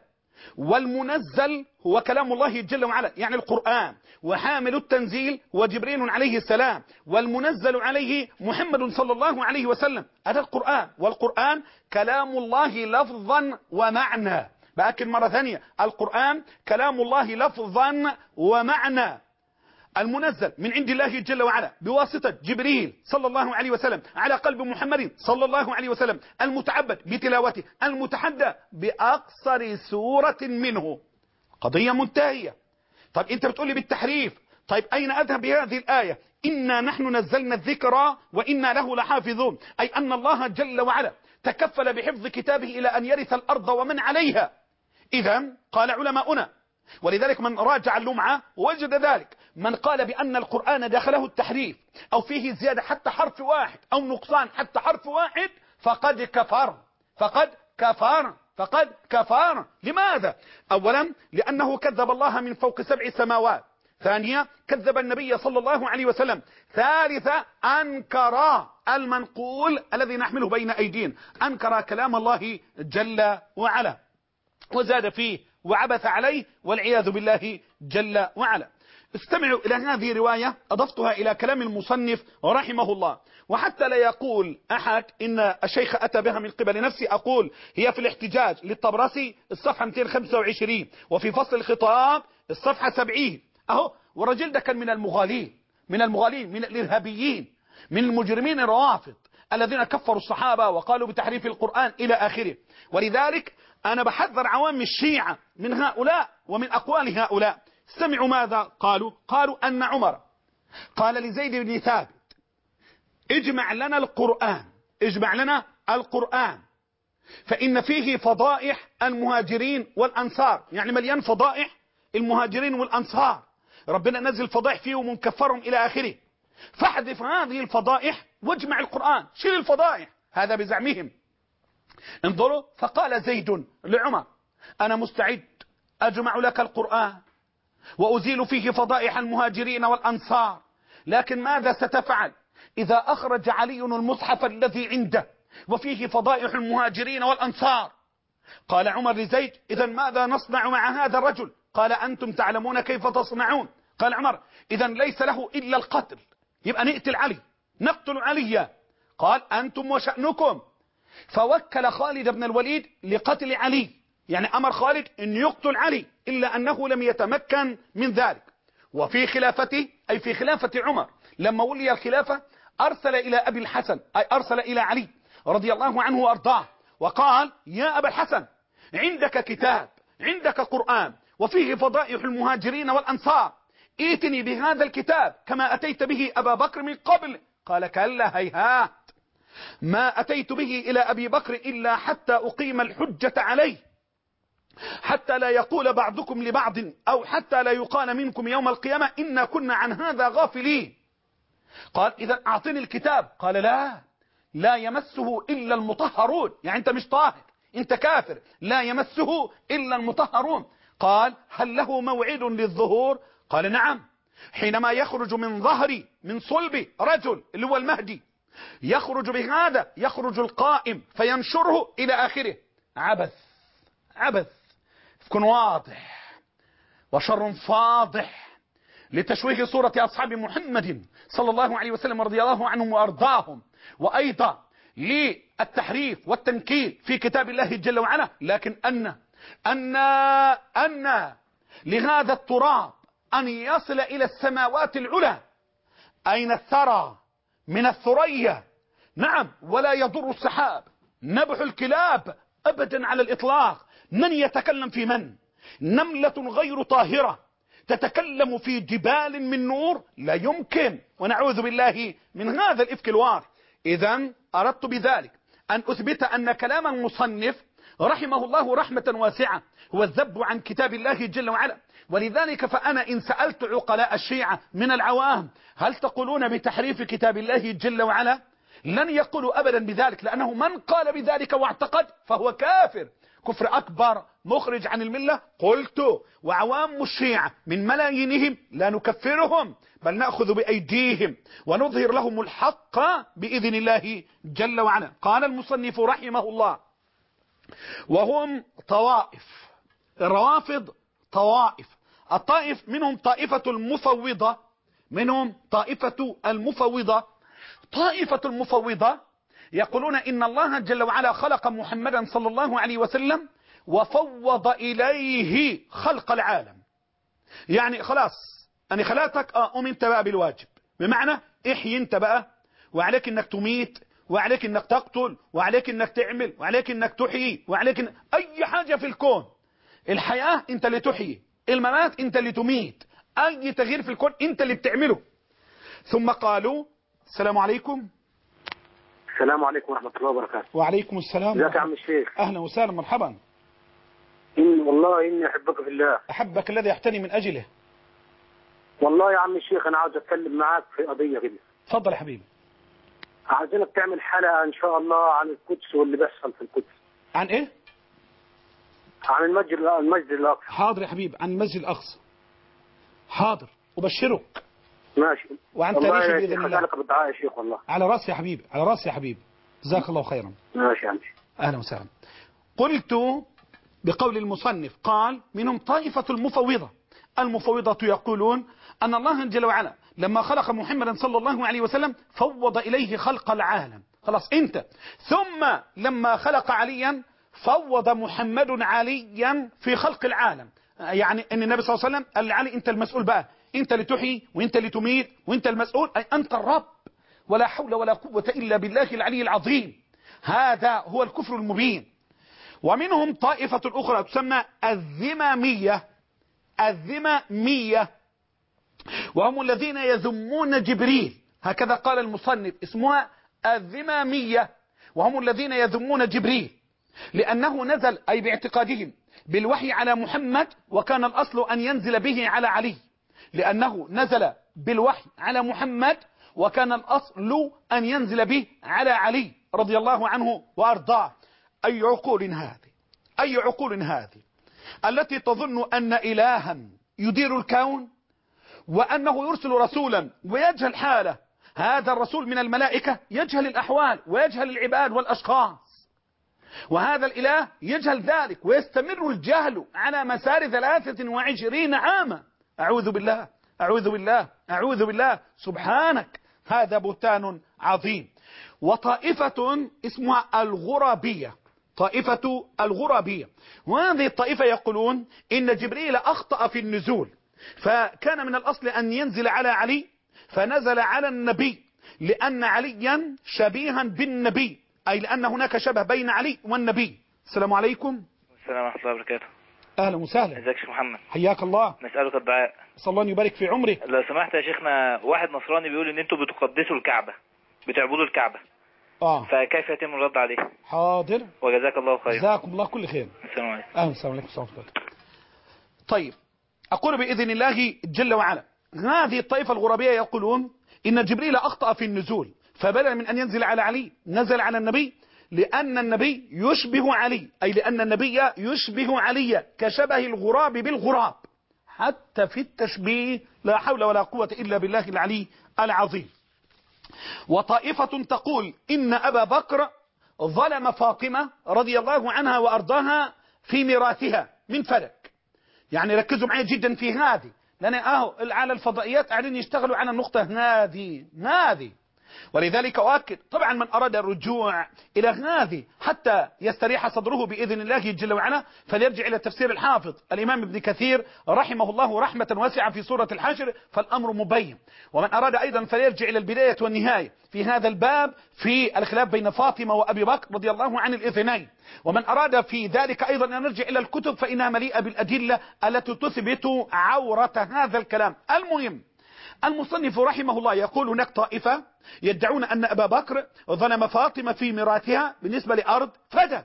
والمنزل هو كلام الله جل وعلا يعني القرآن، وحامل التنزيل هو جبريل عليه السلام، والمنزل عليه محمد صلى الله عليه وسلم. هذا القرآن، والقرآن كلام الله لفظا ومعنى. بأكد مرة ثانية: القرآن كلام الله لفظا ومعنى. المنزل من عند الله جل وعلا بواسطة جبريل صلى الله عليه وسلم على قلب محمد صلى الله عليه وسلم، المتعبد بتلاوته، المتحدى بأقصر سورة منه. قضية منتهية. طيب أنت بتقولي بالتحريف، طيب أين أذهب بهذه الآية؟ إنا نحن نزلنا الذكر وإنا له لحافظون، أي أن الله جل وعلا تكفل بحفظ كتابه إلى أن يرث الأرض ومن عليها. إذا قال علماؤنا، ولذلك من راجع اللمعة وجد ذلك، من قال بأن القرآن دخله التحريف أو فيه زيادة حتى حرف واحد أو نقصان حتى حرف واحد فقد كفر، فقد كفر، فقد كفر. لماذا؟ أولا لأنه كذب الله من فوق 7 سماوات. ثانيا كذب النبي صلى الله عليه وسلم. ثالثا أنكر المنقول الذي نحمله بين أيدينا، أنكر كلام الله جل وعلا وزاد فيه وعبث عليه والعياذ بالله جل وعلا. استمعوا إلى هذه الرواية أضفتها إلى كلام المصنف رحمه الله، وحتى لا يقول أحد إن الشيخ أتى بها من قبل نفسي، أقول هي في الاحتجاج للطبرسي الصفحة 225، وفي فصل الخطاب الصفحة 70. أهو، والرجل ده كان من المغالين، من الإرهابيين، من المجرمين الروافض الذين كفروا الصحابة وقالوا بتحريف القرآن إلى آخره. ولذلك أنا بحذر عوام الشيعة من هؤلاء ومن أقوال هؤلاء. استمعوا ماذا قالوا أن عمر قال لزيد بن ثابت: اجمع لنا القرآن، اجمع لنا القرآن، فإن فيه فضائح المهاجرين والأنصار. يعني مليان فضائح المهاجرين والأنصار، ربنا نزل فضائح فيه ومنكفرهم إلى آخره، فاحذف هذه الفضائح واجمع القرآن، شيل الفضائح. هذا بزعمهم. انظروا، فقال زيد لعمر: أنا مستعد أجمع لك القرآن وأزيل فيه فضائح المهاجرين والأنصار، لكن ماذا ستفعل إذا أخرج علي المصحف الذي عنده وفيه فضائح المهاجرين والأنصار؟ قال عمر لزيد: إذا ماذا نصنع مع هذا الرجل؟ قال: أنتم تعلمون كيف تصنعون. قال عمر: إذا ليس له إلا القتل، يبقى نقتل علي، نقتل عليا. قال: أنتم وشأنكم. فوكل خالد بن الوليد لقتل علي، يعني أمر خالد أن يقتل علي، إلا أنه لم يتمكن من ذلك. وفي خلافته، أي في خلافة عمر، لما ولي الخلافة أرسل إلى أبي الحسن، أي أرسل إلى علي رضي الله عنه وأرضاه، وقال: يا أبا الحسن، عندك كتاب، عندك قرآن وفيه فضائح المهاجرين والأنصار، ائتني بهذا الكتاب كما أتيت به أبا بكر من قبل. قال: كلا، هيهات، ما أتيت به إلى أبي بكر إلا حتى أقيم الحجة عليه، حتى لا يقول بعضكم لبعض، أو حتى لا يقال منكم يوم القيامة إنا كنا عن هذا غافلين. قال: إذا أعطني الكتاب. قال: لا يمسه إلا المطهرون، يعني أنت مش طاهر، أنت كافر، لا يمسه إلا المطهرون. قال: هل له موعد للظهور؟ قال: نعم، حينما يخرج من ظهري، من صلب رجل اللي هو المهدي، يخرج بهذا، يخرج القائم فينشره إلى آخره. عبث يكون واضح وشر فاضح لتشويه صورة أصحاب محمد صلى الله عليه وسلم رضي الله عنهم وأرضاهم، وأيضا للتحريف والتنكيل في كتاب الله جل وعلا. لكن أن لهذا التراب أن يصل إلى السماوات العلى، أين الثرى من الثريا، نعم، ولا يضر السحاب نبح الكلاب أبدا على الإطلاق. من يتكلم في من؟ نملة غير طاهرة تتكلم في جبال من نور؟ لا يمكن، ونعوذ بالله من هذا الإفك الوار. إذن أردت بذلك أن أثبت أن كلام المصنف رحمه الله رحمة واسعة هو الذب عن كتاب الله جل وعلا. ولذلك فأنا إن سألت عقلاء الشيعة من العوام هل تقولون بتحريف كتاب الله جل وعلا؟ لن يقولوا أبدا بذلك، لأنه من قال بذلك واعتقد فهو كافر كفر أكبر مخرج عن الملة. قلت وعوام الشيعة من ملايينهم لا نكفرهم بل نأخذ بأيديهم ونظهر لهم الحق بإذن الله جل وعلا. قال المصنف رحمه الله وهم طوائف، الروافض طوائف، الطائف منهم طائفة المفوضة، منهم طائفة المفوضة. طائفة المفوضة يقولون إن الله جل وعلا خلق محمدا صلى الله عليه وسلم وفوض إليه خلق العالم. يعني خلاص أنا خلقتك قوم انت بقى بالواجب، بمعنى احيي انت بقى، وعليك انك تميت، وعليك انك تقتل، وعليك انك تعمل، وعليك انك تحيي، وعليك اي حاجة في الكون. الحياة انت اللي تحيي، الممات انت اللي تميت، اي تغيير في الكون انت اللي بتعمله. ثم قالوا السلام عليكم. السلام عليكم ورحمة الله وبركاته. وعليكم السلام. ازيك يا عم الشيخ؟ أهلا وسهلا مرحبا. والله إني أحبك في الله. أحبك الذي أحتني من أجله. والله يا عم الشيخ أنا عاوز أتكلم معاك في قضية كده. اتفضل يا حبيبي. عايزينك تعمل حلقة إن شاء الله عن القدس واللي بيحصل في القدس. عن إيه؟ عن المسجد الأقصى. حاضر يا حبيبي، عن المسجد الأقصى. حاضر، أبشرك. ماشي. وعن تاريخ بإذن الله. أسألك بالدعاء يا شيخ والله. على رأسي يا حبيبي، على رأسي يا حبيبي. جزاك الله خيرا. ماشي يا عم. أهلا وسهلا. قلت بقول المصنف قال منهم طائفة المفوضة. المفوضة يقولون أن الله جل وعلا لما خلق محمدا صلى الله عليه وسلم فوض إليه خلق العالم. خلاص انت. ثم لما خلق عليا فوض محمد عليا في خلق العالم. يعني ان النبي صلى الله عليه وسلم قال لعلي انت المسؤول بقى، انت اللي تحيي وانت اللي تميت وانت المسؤول، اي انت الرب، ولا حول ولا قوة الا بالله العلي العظيم. هذا هو الكفر المبين. ومنهم طائفة اخرى تسمى الذمامية. الذمامية وهم الذين يذمون جبريل، هكذا قال المصنف، اسمها الذمامية، وهم الذين يذمون جبريل لأنه نزل أي باعتقادهم بالوحي على محمد، وكان الأصل أن ينزل به على علي، لأنه نزل بالوحي على محمد وكان الأصل أن ينزل به على علي رضي الله عنه وأرضاه. أي عقول هذه؟ أي عقول هذه التي تظن أن إلها يدير الكون وأنه يرسل رسولا ويجهل حاله؟ هذا الرسول من الملائكة يجهل الأحوال ويجهل العباد والأشخاص، وهذا الإله يجهل ذلك ويستمر الجهل على مسار 23 عاما. أعوذ بالله، أعوذ بالله، أعوذ بالله، سبحانك، هذا بهتان عظيم. وطائفة اسمها الغرابية، طائفة الغرابية، وهذه الطائفة يقولون إن جبريل أخطأ في النزول، فكان من الأصل أن ينزل على علي فنزل على النبي لأن عليا شبيها بالنبي، أي لأن هناك شبه بين علي والنبي. السلام عليكم. السلام ورحمة الله وبركاته. أهلا وسهلا. ازيك يا شيخ محمد؟ حياك الله. نسألك الدعاء. صلى الله يبارك في عمرك. لو سمحت يا شيخنا، واحد نصراني بيقول ان انتوا بتقدسوا الكعبة، بتعبدوا الكعبة، فكيف يتم الرد عليه؟ حاضر، وجزاك الله خير. جزاكم الله كل خير. السلام عليكم. السلام عليكم ورحمة الله. طيب، أقول بإذن الله جل وعلا هذه الطائفة الغربية يقولون إن جبريل أخطأ في النزول، فبدلا من أن ينزل على علي نزل على النبي لأن النبي يشبه علي، أي لأن النبي يشبه علي كشبه الغراب بالغراب، حتى في التشبيه لا حول ولا قوة إلا بالله العلي العظيم. وطائفة تقول إن أبا بكر ظلم فاطمة رضي الله عنها وأرضاها في ميراثها من فلك. يعني ركزوا معي جدا في هذه، لأن على الفضائيات قاعدين يشتغلوا على النقطة هذه. ولذلك أؤكد طبعا من أراد الرجوع إلى هذه حتى يستريح صدره بإذن الله جل وعلا فليرجع إلى تفسير الحافظ الإمام ابن كثير رحمه الله رحمة واسعة في سورة الحشر، فالأمر مبين. ومن أراد أيضا فليرجع إلى البداية والنهاية في هذا الباب في الخلاف بين فاطمة وأبي بكر رضي الله عن الاثنين. ومن أراد في ذلك أيضا أن نرجع إلى الكتب فإنها مليئة بالأدلة التي تثبت عورة هذا الكلام. المهم، المصنف رحمه الله يقول هناك طائفة يدعون أن أبا بكر ظلم فاطمة في ميراثها بالنسبة لأرض فدك،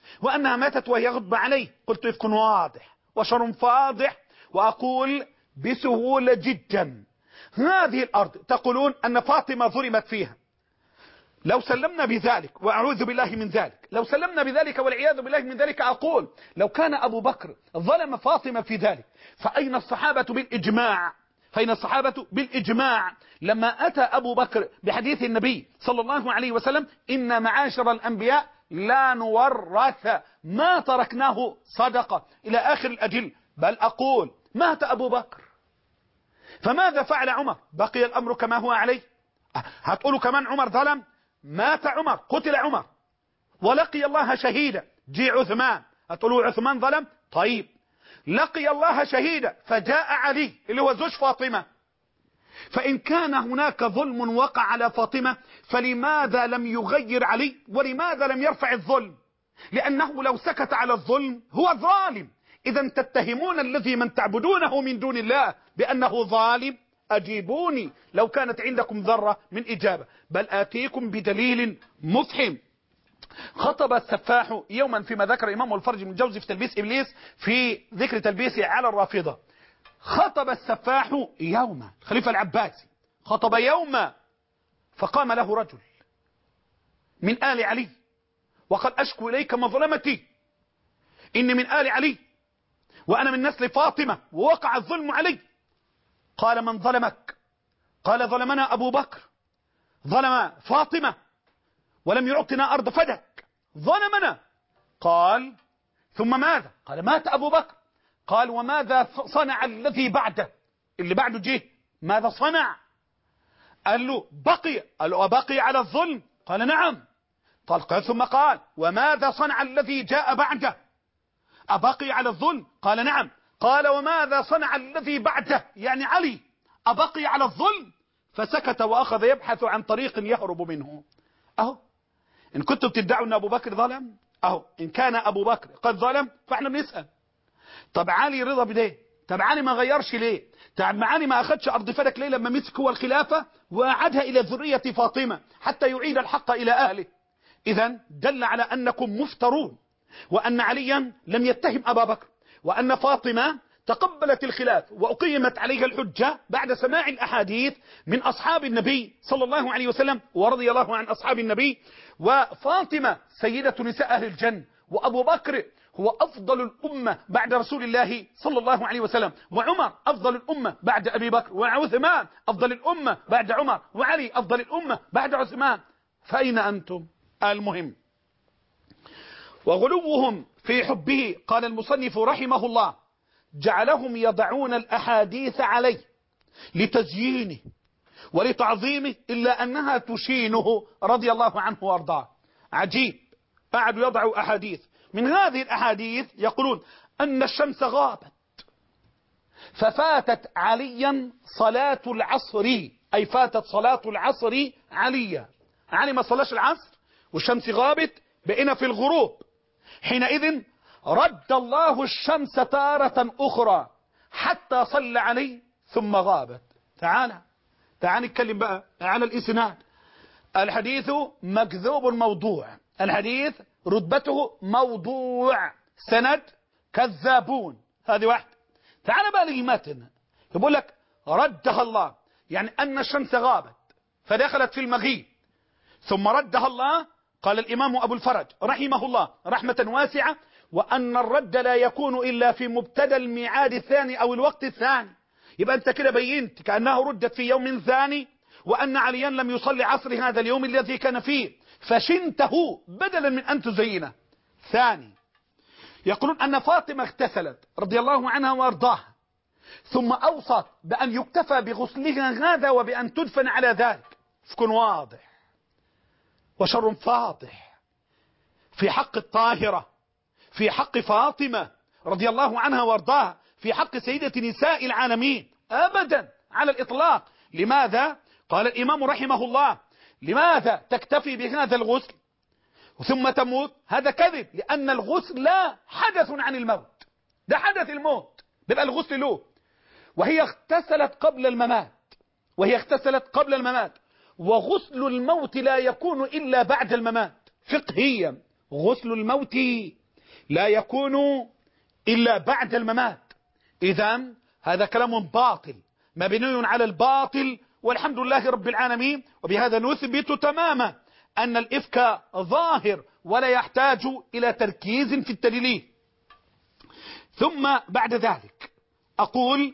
وأنها ماتت وهي غضب عليه. قلت إفك واضح وشر فاضح، وأقول بسهولة جدا هذه الأرض تقولون أن فاطمة ظلمت فيها. لو سلمنا بذلك، وأعوذ بالله من ذلك، لو سلمنا بذلك والعياذ بالله من ذلك، أقول لو كان أبو بكر ظلم فاطمة في ذلك، فأين الصحابة بالإجماع؟ فأين الصحابة بالإجماع لما أتى أبو بكر بحديث النبي صلى الله عليه وسلم إن معاشر الأنبياء لا نورث ما تركناه صدقة إلى آخر الأجل؟ بل أقول مات أبو بكر، فماذا فعل عمر؟ بقي الأمر كما هو عليه. هتقولوا كمان عمر ظلم؟ مات عمر، قتل عمر ولقي الله شهيدا. جي عثمان، هتقولوا عثمان ظلم؟ طيب، لقي الله شهيدا فجاء علي اللي هو زوج فاطمة. فإن كان هناك ظلم وقع على فاطمة فلماذا لم يغير علي؟ ولماذا لم يرفع الظلم؟ لأنه لو سكت على الظلم هو ظالم. إذا تتهمون الذي من تعبدونه من دون الله بأنه ظالم؟ أجيبوني لو كانت عندكم ذرة من إجابة. بل آتيكم بدليل مفحم. خطب السفاح يوما فيما ذكر إمام الفرج من جوزي في تلبيس إبليس في ذكر تلبيسه على الرافضة. خطب السفاح يوما، الخليفة العباسي خطب يوما، فقام له رجل من آل علي وقال أشكو إليك مظلمتي، إني من آل علي وأنا من نسل فاطمة ووقع الظلم علي. قال من ظلمك؟ قال ظلمنا أبو بكر، ظلم فاطمة ولم يعطنا أرض فدك، ظلمنا. قال ثم ماذا؟ قال مات أبو بكر. قال وماذا صنع الذي بعده؟ اللي بعده جه ماذا صنع؟ قال له بقي. قال له وبقي على الظلم؟ قال نعم. قال ثم قال وماذا صنع الذي جاء بعده؟ أبقي على الظلم؟ قال نعم. قال وماذا صنع الذي بعده يعني علي؟ أبقي على الظلم؟ فسكت وأخذ يبحث عن طريق يهرب منه. أهو إن كنتم تدعوا أن أبو بكر ظلم، أهو إن كان أبو بكر قد ظلم فإحنا بنسأل طب علي رضا بده؟ طب علي ما غيرش ليه؟ طب علي ما أخدش أرض فدك ليه لما مسك هو الخلافة وأعادها إلى ذرية فاطمة حتى يعيد الحق إلى أهله؟ إذن دل على أنكم مفترون، وأن عليا لم يتهم أبا بكر، وأن فاطمة تقبلت الخلاف وأقيمت عليها الحجة بعد سماع الأحاديث من أصحاب النبي صلى الله عليه وسلم ورضي الله عن أصحاب النبي. وفاطمة سيدة نساء أهل الجنة، وأبو بكر هو أفضل الأمة بعد رسول الله صلى الله عليه وسلم، وعمر أفضل الأمة بعد أبي بكر، وعثمان أفضل الأمة بعد عمر، وعلي أفضل الأمة بعد عثمان. فأين أنتم؟ المهم وغلوهم في حبه، قال المصنف رحمه الله جعلهم يضعون الأحاديث عليه لتزيينه ولتعظيمه إلا أنها تشينه رضي الله عنه وارضاه. عجيب، قعدوا يضعوا أحاديث، من هذه الأحاديث يقولون أن الشمس غابت ففاتت عليا صلاة العصر، أي فاتت صلاة العصر عليا. علي ما صلاش العصر والشمس غابت، بقينا في الغروب. حينئذ رد الله الشمس تارة أخرى حتى صلى عليه ثم غابت. تعال نتكلم بقى على الإسناد. الحديث مكذوب موضوع، الحديث رتبته موضوع، سند كذابون، هذه واحدة. تعال بقى للمتن، يقول لك ردها الله، يعني أن الشمس غابت فدخلت في المغيب ثم ردها الله. قال الإمام أبو الفرج رحمه الله رحمة واسعة وأن الرد لا يكون إلا في مبتدى الميعاد الثاني أو الوقت الثاني. يبقى أنت كده بينت كأنها ردت في يوم ثاني، وأن عليا لم يصلي عصر هذا اليوم الذي كان فيه فشنته بدلا من أن تزينه. ثاني يقولون أن فاطمة اغتسلت رضي الله عنها وارضاها ثم أوصت بأن يكتفى بغسلها هذا وبأن تدفن على ذلك. فكن واضح وشر فاضح في حق الطاهرة، في حق فاطمة رضي الله عنها وارضاها، في حق سيدة نساء العالمين، أبدا على الإطلاق. لماذا؟ قال الإمام رحمه الله لماذا تكتفي بهذا الغسل ثم تموت؟ هذا كذب، لأن الغسل لا حدث عن الموت، ده حدث الموت بيبقى الغسل له. وهي اغتسلت قبل الممات، وغسل الموت لا يكون إلا بعد الممات. فقهيا غسل الموت لا يكون إلا بعد الممات. إذن هذا كلام باطل مبني على الباطل، والحمد لله رب العالمين. وبهذا نثبت تماما أن الإفك ظاهر ولا يحتاج إلى تركيز في التدليل. ثم بعد ذلك أقول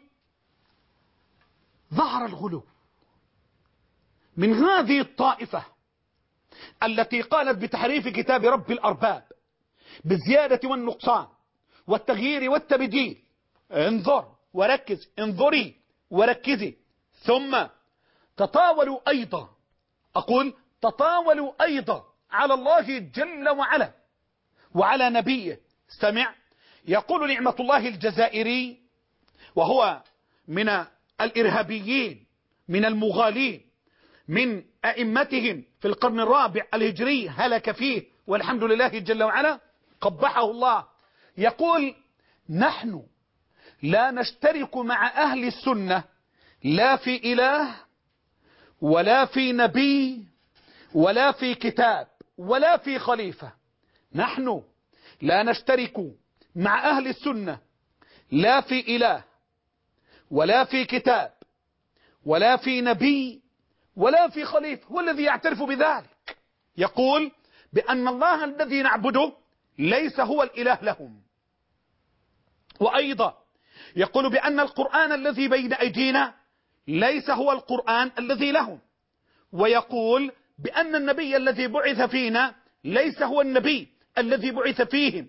ظهر الغلو من هذه الطائفة التي قالت بتحريف كتاب رب الأرباب بالزيادة والنقصان والتغيير والتبديل. انظر وركز، انظري وركزي. ثم تطاولوا أيضا، أقول تطاولوا أيضا على الله جل وعلا وعلى نبيه. استمع، يقول نعمة الله الجزائري وهو من الإرهابيين من المغالين من أئمتهم في القرن الرابع الهجري، هلك فيه والحمد لله جل وعلا، قبحه الله. يقول نحن لا نشترك مع أهل السنة لا في إله ولا في نبي ولا في كتاب ولا في خليفة. نحن لا نشترك مع أهل السنة لا في إله ولا في كتاب ولا في نبي ولا في خليفة. هو الذي يعترف بذلك، يقول بأن الله الذي نعبده ليس هو الإله لهم. وأيضا يقول بأن القرآن الذي بين أيدينا ليس هو القرآن الذي لهم. ويقول بأن النبي الذي بعث فينا ليس هو النبي الذي بعث فيهم.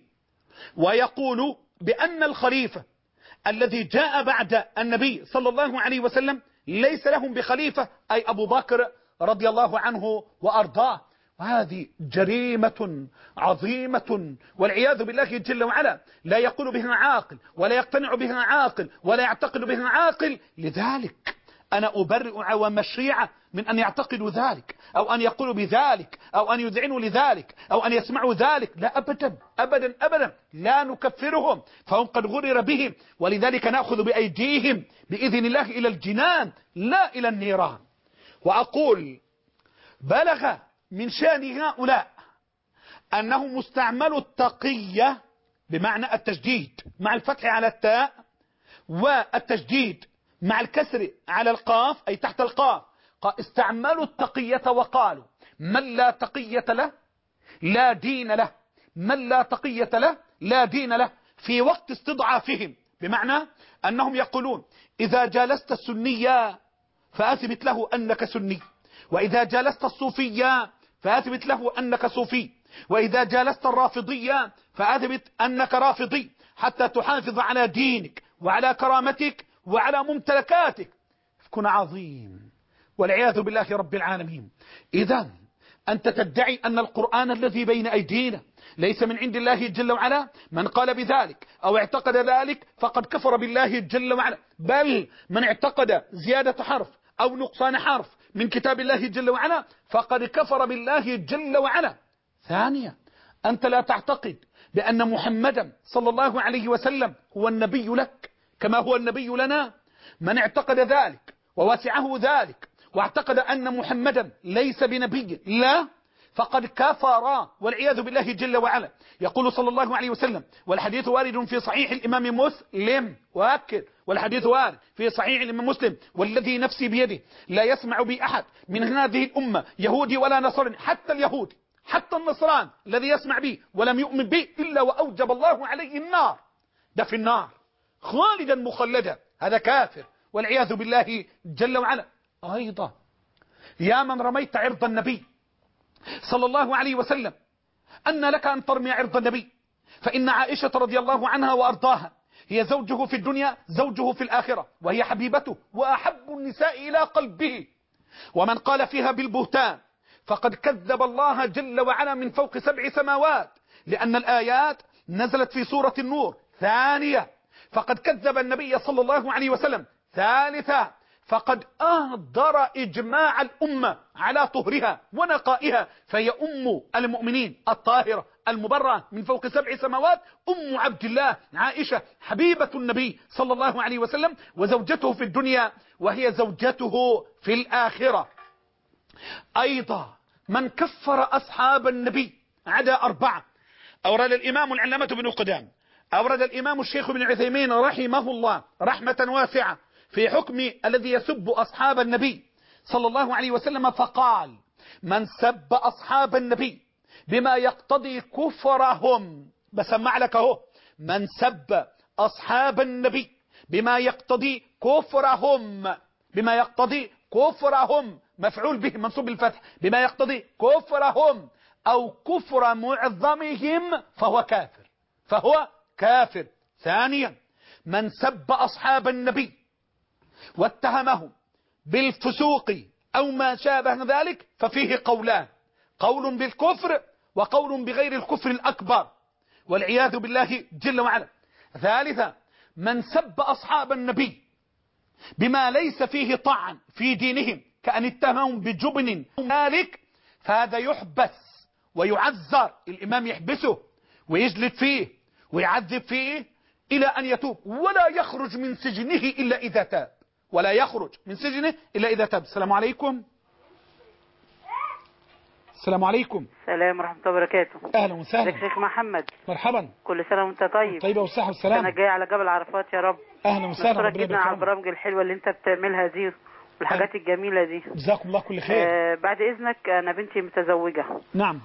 ويقول بأن الخليفة الذي جاء بعد النبي صلى الله عليه وسلم ليس لهم بخليفة، أي أبو بكر رضي الله عنه وأرضاه. وهذه جريمة عظيمة والعياذ بالله جل وعلا، لا يقول بها عاقل ولا يقتنع بها عاقل ولا يعتقد بها عاقل. لذلك أنا أبرئ عوام الشيعة من أن يعتقدوا ذلك أو أن يقولوا بذلك أو أن يذعنوا لذلك أو أن يسمعوا ذلك. لا، أبدا أبدا أبدا، لا نكفرهم، فهم قد غرر بهم، ولذلك نأخذ بأيديهم بإذن الله إلى الجنان لا إلى النيران. وأقول بلغ من شان هؤلاء أنهم استعملوا التقية بمعنى التجديد مع الفتح على التاء والتجديد مع الكسر على القاف، أي تحت القاف. استعملوا التقية وقالوا من لا تقية له لا دين له، من لا تقية له لا دين له، في وقت استضعافهم. بمعنى أنهم يقولون إذا جالست السنية فأثبت له أنك سني، وإذا جالست الصوفية فأثبت له أنك صوفي، وإذا جالست الرافضية فأثبت أنك رافضي، حتى تحافظ على دينك وعلى كرامتك وعلى ممتلكاتك. كن عظيم والعياذ بالله رب العالمين. إذن أنت تدعي أن القرآن الذي بين أيدينا ليس من عند الله جل وعلا. من قال بذلك أو اعتقد ذلك فقد كفر بالله جل وعلا، بل من اعتقد زيادة حرف أو نقصان حرف من كتاب الله جل وعلا فقد كفر بالله جل وعلا. ثانيا، أنت لا تعتقد بأن محمدا صلى الله عليه وسلم هو النبي لك كما هو النبي لنا. من اعتقد ذلك ووسعه ذلك واعتقد أن محمدا ليس بنبي لا، فقد كفر والعياذ بالله جل وعلا. يقول صلى الله عليه وسلم، والحديث وارد في صحيح الإمام مسلم، وأكد والحديث وارد في صحيح الإمام مسلم، والذي نفسي بيده لا يسمع بي أحد من هذه الأمة يهودي ولا نصراني، حتى اليهودي حتى النصران الذي يسمع بي ولم يؤمن بي إلا وأوجب الله عليه النار، ده في النار خالدا مخلدا، هذا كافر والعياذ بالله جل وعلا. أيضا يا من رميت عرض النبي صلى الله عليه وسلم، أن لك أن ترمي عرض النبي، فإن عائشة رضي الله عنها وأرضاها هي زوجه في الدنيا زوجه في الآخرة، وهي حبيبته وأحب النساء إلى قلبه. ومن قال فيها بالبهتان فقد كذب الله جل وعلا من فوق 7 سماوات، لأن الآيات نزلت في سورة النور. ثانية، فقد كذب النبي صلى الله عليه وسلم. ثالثا، فقد أهدر إجماع الأمة على طهرها ونقائها، فهي أم المؤمنين الطاهرة المبرأة من فوق 7 سماوات، أم عبد الله عائشة حبيبة النبي صلى الله عليه وسلم، وزوجته في الدنيا وهي زوجته في الآخرة. أيضا من كفر أصحاب النبي عدا 4، أورد الإمام العلامة بن قدام، أورد الإمام الشيخ بن عثيمين رحمه الله رحمة واسعة في حكم الذي يسب أصحاب النبي صلى الله عليه وسلم، فقال: من سب أصحاب النبي بما يقتضي كفرهم، بسمع لك اهو، من سب أصحاب النبي بما يقتضي كفرهم، بما يقتضي كفرهم، مفعول به منصوب بالفتح، بما يقتضي كفرهم أو كفر معظمهم فهو كافر، فهو كافر. ثانيا: من سب أصحاب النبي واتهمهم بالفسوق أو ما شابه ذلك ففيه قولان: قول بالكفر وقول بغير الكفر الأكبر، والعياذ بالله جل وعلا. ثالثا: من سب أصحاب النبي بما ليس فيه طعن في دينهم كأن اتهمهم بجبن ذلك، فهذا يحبس ويعذر، الإمام يحبسه ويجلد فيه ويعذب فيه إلى أن يتوب، ولا يخرج من سجنه إلا إذا تاب، ولا يخرج من سجنه إلا إذا تاب. السلام عليكم. السلام عليكم. السلام ورحمة الله وبركاته. أهلا وسهلا. شيخ محمد، مرحبا. كل سنة وانت طيب. طيبة والصحة والسلام. أنا جاي على جبل عرفات يا رب. أهلا وسهلا. مشكورة جدا على البرامج الحلوة اللي انت بتعملها دي والحاجات الجميلة دي. جزاكم الله كل خير. بعد إذنك، أنا بنتي متزوجة. نعم.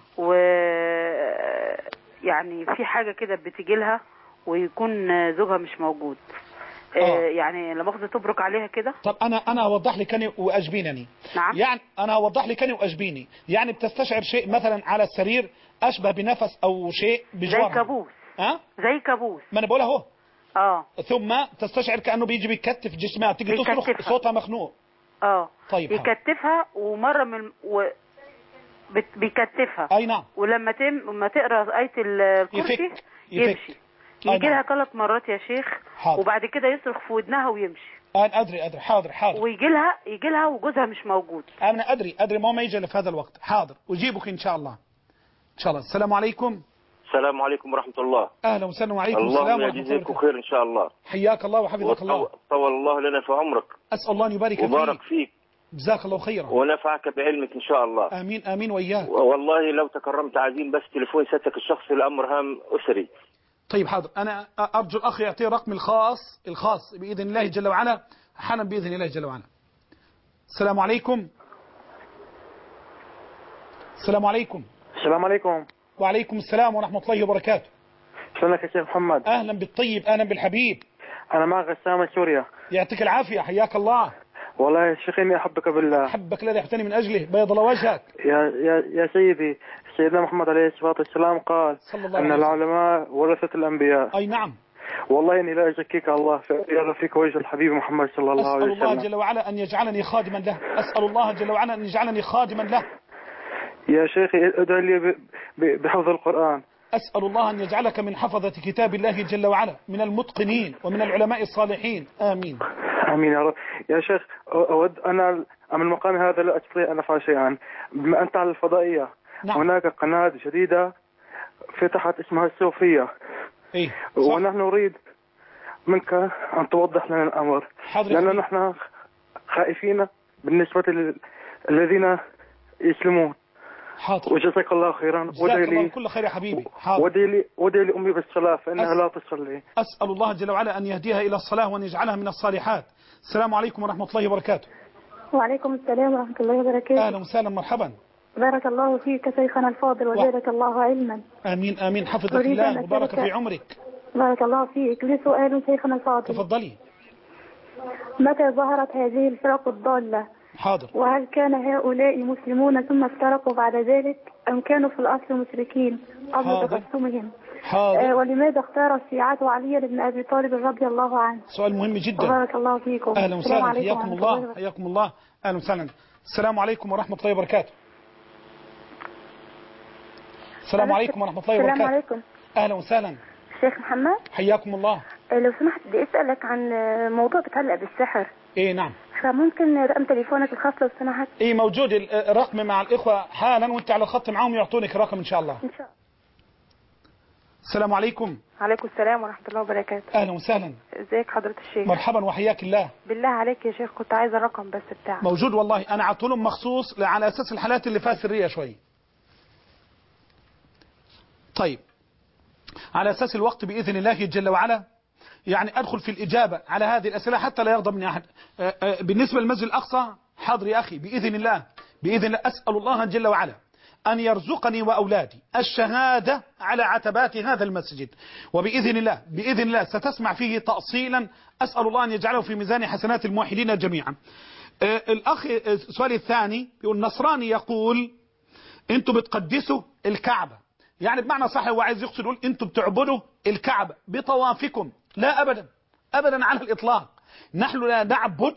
يعني في حاجة كده بتيجي لها ويكون زوجها مش موجود. يعني لما أخذ تبرك عليها كده. طب أنا أوضح لك أنا وأجبينني. نعم. يعني أنا أوضح لك أنا وأجبيني، يعني بتستشعر شيء مثلا على السرير أشبه بنفس أو شيء بجوارها. زي كابوس. زي كابوس. ما أنا بقولها أهو. ثم تستشعر كأنه بيجي بيكتف جسمها، تيجي تصرخ صوتها مخنوق. طيب يكتفها، ومرة من بيكتفها. أي نعم. ولما تقرأ آية الكرسي يمشي. يجي لها 3 مرات يا شيخ. حاضر. وبعد كده يصرخ في ودنها ويمشي. أنا أدري. حاضر. ويجي لها وجوزها مش موجود. أنا أدري ما يجي في هذا الوقت. حاضر، أجيبك إن شاء الله. إن شاء الله. السلام عليكم. السلام عليكم ورحمة الله. أهلا وسهلا. وعليكم السلام ورحمة الله. الله يجزيكم خير إن شاء الله. حياك الله وحفظك الله. طول الله لنا في عمرك. أسأل الله أن يبارك فيك. وبارك فيك. جزاك الله خيرا. ونفعك بعلمك إن شاء الله. آمين آمين وإياك. والله لو تكرمت عايزين بس تليفون ستك الشخصي لأمر هام أسري. طيب حاضر، أنا أرجو الأخ يعطيه رقم الخاص بإذن الله جل وعلا حالا بإذن الله جل وعلا. السلام عليكم. السلام عليكم. السلام عليكم. وعليكم السلام ورحمة الله وبركاته. شلونك يا شيخ محمد؟ أهلا بالطيب، أهلا بالحبيب. أنا معك غسان من سوريا. يعطيك العافية، حياك الله. والله يا شيخ إني أحبك بالله. أحبك الذي أحبتني من أجله، بيض الله وجهك. يا سيدي، سيدنا محمد عليه الصلاة والسلام قال أن العلماء ورثة الأنبياء. أي نعم. والله إني لا أزكيك الله يرى فيك وجه الحبيب محمد صلى الله عليه وسلم. أسأل الله جل وعلا أن يجعلني خادما له، أسأل الله جل وعلا أن يجعلني خادما له. يا شيخي ادعي لي بحفظ القرآن. أسأل الله أن يجعلك من حفظة كتاب الله جل وعلا، من المتقنين ومن العلماء الصالحين. آمين آمين يا رب. يا شيخ، أود أنا من المقام هذا لا أستطيع أن أفعل شيئا. بما أنت على الفضائية، نعم. هناك قناة جديدة فتحت اسمها الصوفية. ونحن نريد منك أن توضح لنا الأمر، لأن نحن خائفين بالنسبة للذين يسلمون. حاضر. وجزاك الله خيرا. جزاك الله كل خير يا حبيبي. حاضر. ودي لأمي بالصلاة فإنها لا تصلي. أسأل الله جل وعلا أن يهديها إلى الصلاة وأن يجعلها من الصالحات. السلام عليكم ورحمة الله وبركاته. وعليكم السلام ورحمة الله وبركاته. أهلا وسهلا، مرحبا. بارك الله فيك شيخنا الفاضل وزادك الله علما. آمين آمين، حفظك الله وبارك في عمرك. بارك الله فيك. لي سؤال شيخنا الفاضل. تفضلي. متى ظهرت هذه الفرق الضالة؟ حاضر. وهل كان هؤلاء مسلمون ثم افترقوا بعد ذلك أم كانوا في الأصل مشركين قبل تقسمهم؟ حاضر. ولماذا اختار الشيعة علي بن أبي طالب رضي الله عنه؟ سؤال مهم جدا. بارك الله فيكم. أهلا وسهلا، حياكم الله. حياكم الله. أهلا وسهلا. السلام عليكم ورحمة الله وبركاته. السلام عليكم ورحمة الله وبركاته. السلام عليكم. أهلا وسهلا. شيخ محمد، حياكم الله. لو سمحت بدي أسألك عن موضوع بتعلق بالسحر. نعم. فممكن رقم تليفونك الخاص لو سمحت؟ موجود الرقم مع الإخوة حالا، وأنت على الخط معهم يعطونك الرقم إن شاء الله. إن شاء الله. السلام عليكم. عليكم السلام ورحمة الله وبركاته. أهلا وسهلا. ازيك حضرة الشيخ؟ مرحبا وحياك الله. بالله عليك يا شيخ كنت عايزة الرقم بس بتاعك. موجود والله، أنا عطولهم مخصوص على أساس الحالات اللي فيها سرية شوي. طيب على أساس الوقت بإذن الله جل وعلا يعني أدخل في الإجابة على هذه الأسئلة حتى لا يغضب مني أحد. بالنسبة للمسجد الأقصى، حاضر يا أخي، بإذن الله أسأل الله جل وعلا أن يرزقني وأولادي الشهادة على عتبات هذا المسجد، وبإذن الله ستسمع فيه تأصيلا أسأل الله أن يجعله في ميزان حسنات الموحدين جميعا. الأخ السؤال الثاني يقول نصراني يقول أنتم بتقدسوا الكعبة، يعني بمعنى صح هو عايز يقصد يقول أنتم بتعبدوا الكعبة بطوافكم. لا أبدا على الإطلاق، نحن لا نعبد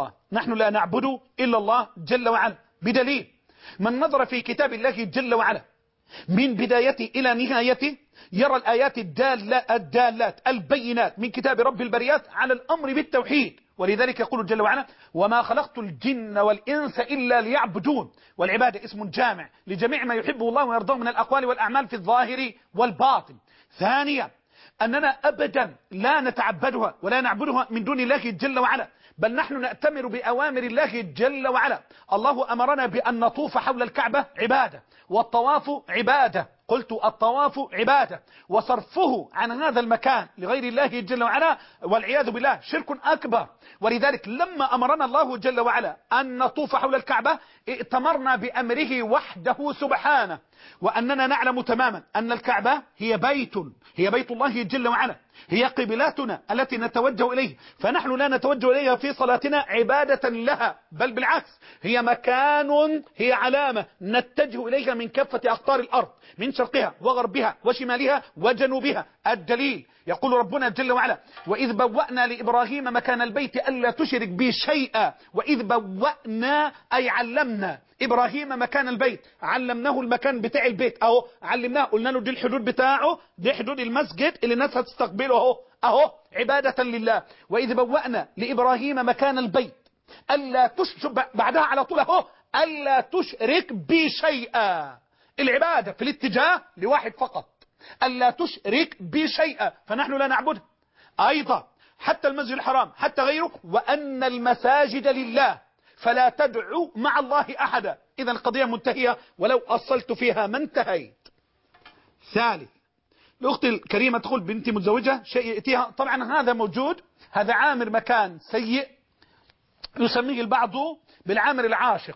إلا الله جل وعلا، بدليل من نظر في كتاب الله جل وعلا من بدايته إلى نهايته يرى الآيات الدالات البينات من كتاب رب البريات على الأمر بالتوحيد. ولذلك يقول جل وعلا وما خلقت الجن والإنس إلا ليعبدون، والعبادة اسم جامع لجميع ما يحبه الله ويرضاه من الأقوال والأعمال في الظاهر والباطن. ثانيا أننا أبدا لا نتعبدها ولا نعبدها من دون الله جل وعلا، بل نحن نأتمر بأوامر الله جل وعلا. الله أمرنا بأن نطوف حول الكعبة عبادة، والطواف عبادة، قلت الطواف عبادة، وصرفه عن هذا المكان لغير الله جل وعلا والعياذ بالله شرك أكبر. ولذلك لما أمرنا الله جل وعلا أن نطوف حول الكعبة ائتمرنا بأمره وحده سبحانه، وأننا نعلم تماما أن الكعبة هي بيت الله جل وعلا، هي قبلاتنا التي نتوجه إليه، فنحن لا نتوجه إليها في صلاتنا عبادة لها، بل بالعكس هي مكان، هي علامة نتجه إليها من كافة أقطار الأرض، من شرقها وغربها وشمالها وجنوبها. الدليل يقول ربنا جل وعلا وإذ بوأنا لإبراهيم مكان البيت ألا تشرك بي شيئا، وإذ بوأنا أي علمنا إبراهيم مكان البيت، علمناه المكان بتاع البيت أهو، علمناه قلنا له دي الحدود بتاعه، دي حدود المسجد اللي الناس هتستقبله أهو عبادة لله. وإذ بوأنا لإبراهيم مكان البيت ألا تشرك، بعدها على طول أهو ألا تشرك بي شيئا، العبادة في الاتجاه لواحد فقط، ألا تشرك بي شيئا، فنحن لا نعبده. أيضا حتى المسجد الحرام حتى غيره، وأن المساجد لله فلا تدعوا مع الله أحدا. إذا القضية منتهية ولو أصلت فيها ما انتهيت. ثالث، الأخت الكريمة تقول بنتي متزوجة شيء يأتيها، طبعا هذا موجود، هذا عامر مكان سيء يسميه البعض بالعامر العاشق،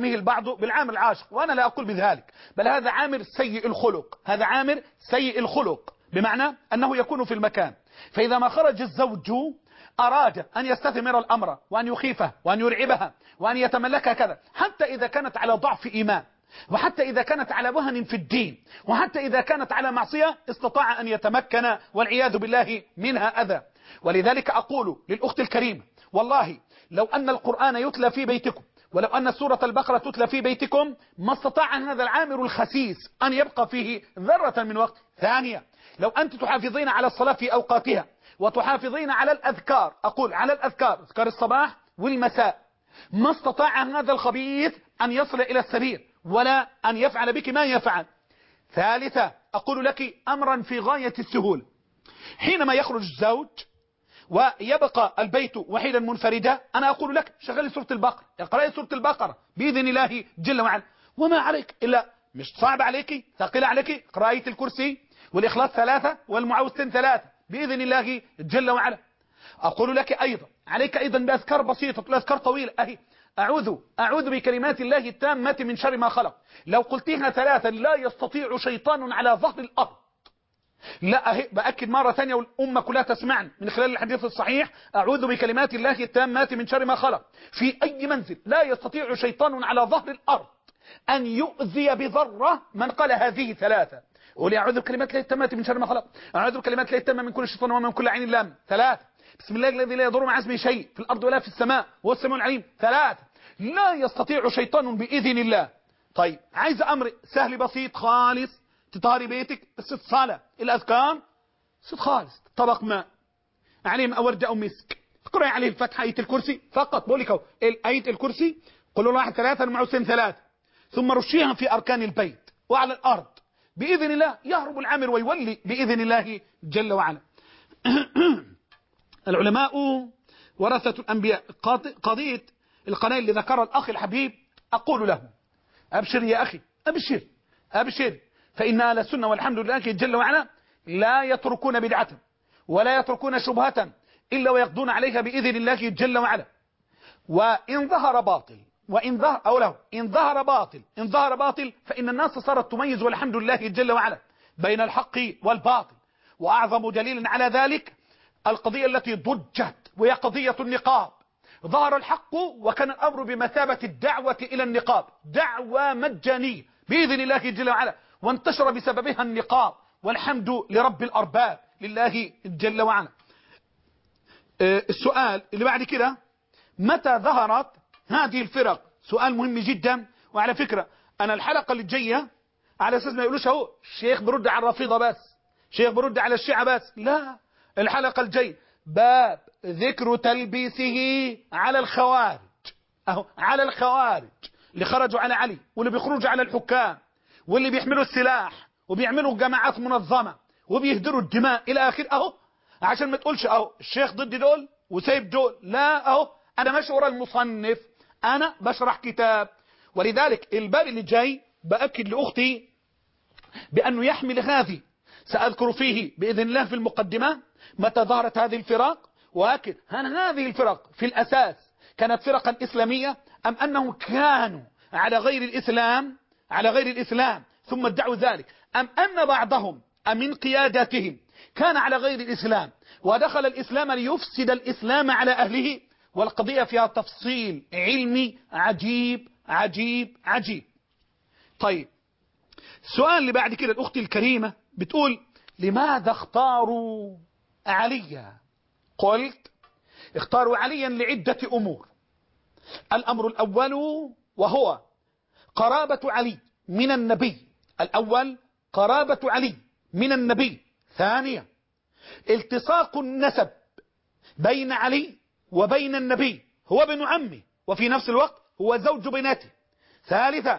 وأنا لا أقول بذلك، بل هذا عامر سيء الخلق، هذا عامر سيء الخلق، بمعنى أنه يكون في المكان، فإذا ما خرج الزوج أراد أن يستثمر الأمر وأن يخيفه وأن يرعبها وأن يتملكها كذا، حتى إذا كانت على ضعف إيمان، وحتى إذا كانت على وهن في الدين، وحتى إذا كانت على معصية استطاع أن يتمكن والعياذ بالله منها أذى. ولذلك أقول للأخت الكريمة والله لو أن القرآن يتلى في بيتكم، ولو أن سورة البقرة تتلى في بيتكم، ما استطاع هذا العامر الخسيس أن يبقى فيه ذرة من وقت. ثانيا، لو أنت تحافظين على الصلاة في أوقاتها وتحافظين على الأذكار، أقول على الأذكار، أذكار الصباح والمساء، ما استطاع هذا الخبيث أن يصل إلى السرير ولا أن يفعل بك ما يفعل. ثالثا، أقول لك أمرا في غاية السهولة، حينما يخرج الزوج ويبقى البيت وحيدا منفردا، أنا أقول لك شغلي سورة البقرة، اقرأي سورة البقرة بإذن الله جل وعلا، وما عليك إلا، مش صعب عليك، ثقيل عليك، قراءة الكرسي والإخلاص 3 والمعوذتين 3 بإذن الله جل وعلا. أقول لك أيضا عليك أيضا بأذكار بسيطة، أذكار طويلة، أهي أعوذ بكلمات الله التامة من شر ما خلق، لو قلتها 3 لا يستطيع شيطان على ظهر الأرض. لا أهي بأكد مرة ثانية والأمة كلها تسمعني من خلال الحديث الصحيح، أعوذ بكلمات الله التامات من شر ما خلق، في أي منزل لا يستطيع شيطان على ظهر الأرض أن يؤذي بذرة من قال هذه 3. قولي أعوذ بكلمات الله التامات من شر ما خلق، أعوذ بكلمات الله التامة من كل شيطان ومن كل عين لام 3، بسم الله الذي لا يضر مع اسمه شيء في الأرض ولا في السماء وهو السميع العليم 3، لا يستطيع شيطان بإذن الله. طيب عايز أمر سهل بسيط خالص، تطهري بيتك بس الصلاة، الأذكار ست خالص، طبق ماء عليه وردة أو مسك، اقرأي عليه الفتحة آية الكرسي فقط، بقول لك آية الكرسي قل الله 3 المعوذتين 3، ثم رشيها في أركان البيت وعلى الأرض، بإذن الله يهرب العامر ويولي بإذن الله جل وعلا. العلماء ورثة الأنبياء، قضية القناة اللي ذكرها الأخ الحبيب، أقول له أبشر يا أخي، أبشر، فإن أهل السنة والحمد لله جل وعلا لا يتركون بدعة ولا يتركون شبهة إلا ويقضون عليها بإذن الله جل وعلا. وإن ظهر باطل إن ظهر باطل فإن الناس صارت تميز والحمد لله جل وعلا بين الحق والباطل. وأعظم دليل على ذلك القضية التي ضجت وهي قضية النقاب. ظهر الحق وكان الأمر بمثابة الدعوة إلى النقاب، دعوة مجانية بإذن الله جل وعلا، وانتشر بسببها النقاب والحمد لرب الأرباب لله جل وعلا. السؤال اللي بعد كده، متى ظهرت هذه الفرق؟ سؤال مهم جدا. وعلى فكرة أنا الحلقة اللي جاية على أساس ما يقولوش اهو الشيخ برد على الرافضة بس، الشيخ برد على الشيعة بس، لا، الحلقة الجاية باب ذكر تلبيسه على الخوارج، اهو على الخوارج اللي خرجوا على علي واللي بيخرجوا على الحكام واللي بيحملوا السلاح وبيعملوا جماعات منظمة وبيهدروا الدماء إلى آخر. أهو عشان ما تقولش أهو الشيخ ضد دول وسيب دول، لا، أهو أنا ماشي ورا المصنف، أنا بشرح كتاب. ولذلك الباب اللي جاي بأكد لأختي بأنه يحمل هذه، سأذكر فيه بإذن الله في المقدمة متى ظهرت هذه الفرق، وأكد هل هذه الفرق في الأساس كانت فرقا إسلامية أم أنهم كانوا على غير الإسلام ثم ادعوا ذلك، أم أن بعضهم من قياداتهم كان على غير الإسلام ودخل الإسلام ليفسد الإسلام على أهله. والقضية فيها تفصيل علمي عجيب عجيب عجيب. طيب السؤال اللي بعد كده، الأخت الكريمة بتقول لماذا اختاروا عليا؟ قلت اختاروا عليا لعدة أمور. الأمر الأول وهو قرابة علي من النبي، الأول قرابة علي من النبي. ثانيا التصاق النسب بين علي وبين النبي، هو ابن عمه وفي نفس الوقت هو زوج بنته. ثالثا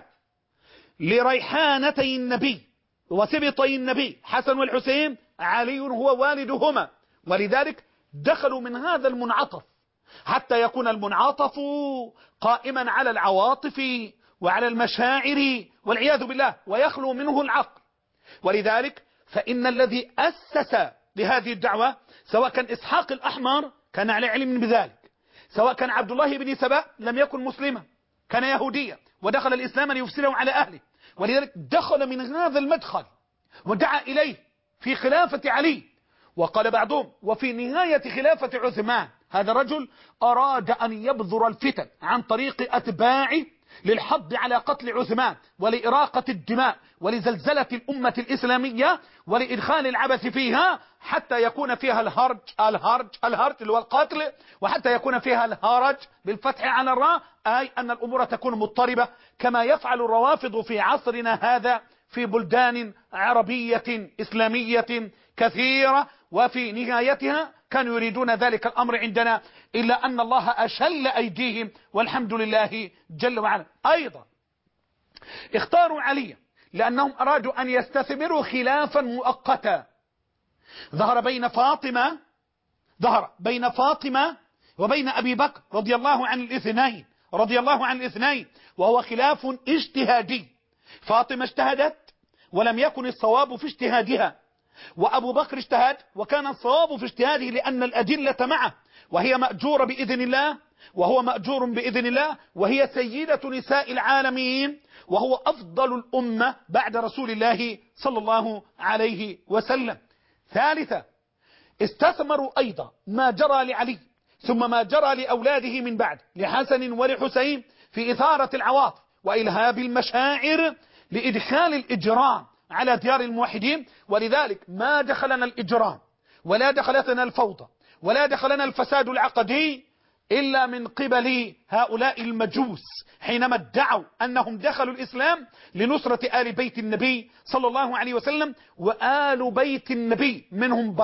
لريحانتي النبي وسبطي النبي حسن والحسين، علي هو والدهما، ولذلك دخلوا من هذا المنعطف حتى يكون المنعطف قائما على العواطف وعلى المشاعر والعياذ بالله ويخلو منه العقل. ولذلك فإن الذي أسس لهذه الدعوة سواء كان إسحاق الأحمر كان على علم بذلك، سواء كان عبد الله بن سبأ لم يكن مسلما كان يهوديا ودخل الإسلام ليفسده على أهله، ولذلك دخل من هذا المدخل ودعا إليه في خلافة علي. وقال بعضهم وفي نهاية خلافة عثمان هذا رجل أراد أن يبذر الفتن عن طريق أتباعه للحض على قتل عثمان ولإراقة الدماء ولزلزلة الأمة الإسلامية ولإدخال العبث فيها حتى يكون فيها الهرج اللي هو القتل، وحتى يكون فيها الهرج بالفتح على الراء، أي أن الأمور تكون مضطربة كما يفعل الروافض في عصرنا هذا في بلدان عربية إسلامية كثيرة. وفي نهايتها كانوا يريدون ذلك الأمر عندنا، إلا أن الله أشل أيديهم والحمد لله جل وعلا. أيضا اختاروا علي لأنهم أرادوا أن يستثمروا خلافا مؤقتا ظهر بين فاطمة وبين أبي بكر رضي الله عن الاثنين، وهو خلاف اجتهادي. فاطمة اجتهدت ولم يكن الصواب في اجتهادها، وأبو بكر اجتهد وكان الصواب في اجتهاده لأن الأدلة معه، وهي مأجورة بإذن الله وهو مأجور بإذن الله، وهي سيدة نساء العالمين، وهو أفضل الأمة بعد رسول الله صلى الله عليه وسلم. ثالثا استثمروا أيضا ما جرى لعلي ثم ما جرى لأولاده من بعد لحسن ولحسين في إثارة العواطف وإلهاب المشاعر لإدخال الإجرام على ديار الموحدين. ولذلك ما دخلنا الإجرام ولا دخلتنا الفوضى ولا دخلنا الفساد العقدي إلا من قبل هؤلاء المجوس حينما ادعوا أنهم دخلوا الإسلام لنصرة آل بيت النبي صلى الله عليه وسلم، وآل بيت النبي منهم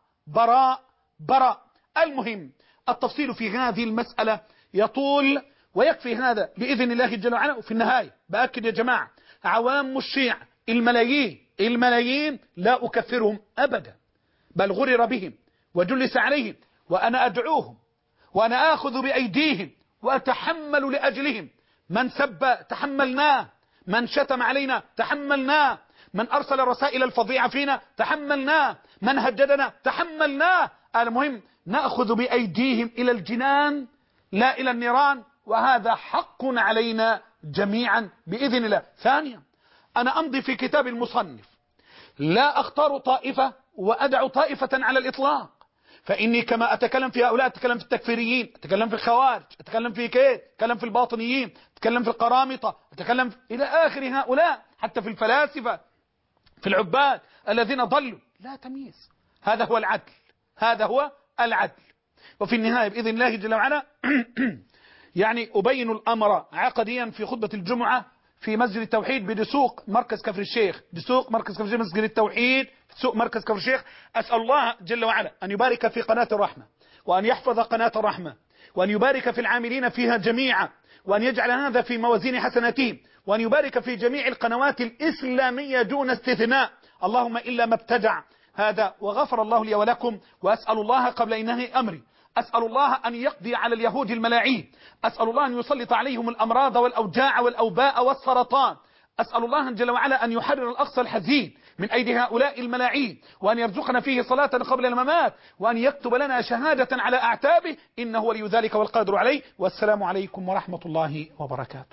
براء. المهم التفصيل في هذه المسألة يطول ويكفي هذا بإذن الله جل وعلا. وفي النهاية بأكد يا جماعة عوام الشيعة الملايين لا أكفرهم أبدا، بل غرر بهم وجلس عليهم، وأنا أدعوهم وأنا آخذ بأيديهم وأتحمل لأجلهم. من سب تحملناه، من شتم علينا تحملناه، من أرسل الرسائل الفظيعة فينا تحملناه، من هددنا تحملناه. المهم نأخذ بأيديهم إلى الجنان لا إلى النيران، وهذا حق علينا جميعا بإذن الله. ثانيا، أنا أمضي في كتاب المصنف لا أختار طائفة وأدع طائفة على الإطلاق، فإني كما أتكلم في هؤلاء أتكلم في التكفيريين، أتكلم في الخوارج، أتكلم في كيد، أتكلم في الباطنيين، أتكلم في القرامطة، أتكلم إلى آخر هؤلاء، حتى في الفلاسفة، في العباد الذين ضلوا. لا تمييز، هذا هو العدل، هذا هو العدل. وفي النهاية بإذن الله جل وعلا يعني أبين الأمر عقديا في خطبة الجمعة في مسجد التوحيد بدسوق مركز كفر الشيخ، دسوق مركز كفر الشيخ، مسجد التوحيد سوق مركز كفر الشيخ. أسأل الله جل وعلا أن يبارك في قناة الرحمة، وأن يحفظ قناة الرحمة، وأن يبارك في العاملين فيها جميعا، وأن يجعل هذا في موازين حسناتهم، وأن يبارك في جميع القنوات الإسلامية دون استثناء. اللهم إلا ما ابتدع هذا، وغفر الله لي ولكم. وأسأل الله قبل إنهاء أمري، أسأل الله أن يقضي على اليهود الملاعين، أسأل الله أن يسلط عليهم الأمراض والأوجاع والأوباء والسرطان، أسأل الله جل وعلا أن يحرر الأقصى الحزين من أيدي هؤلاء الملاعين، وأن يرزقنا فيه صلاة قبل الممات، وأن يكتب لنا شهادة على أعتابه، إنه ولي ذلك والقادر عليه. والسلام عليكم ورحمة الله وبركاته.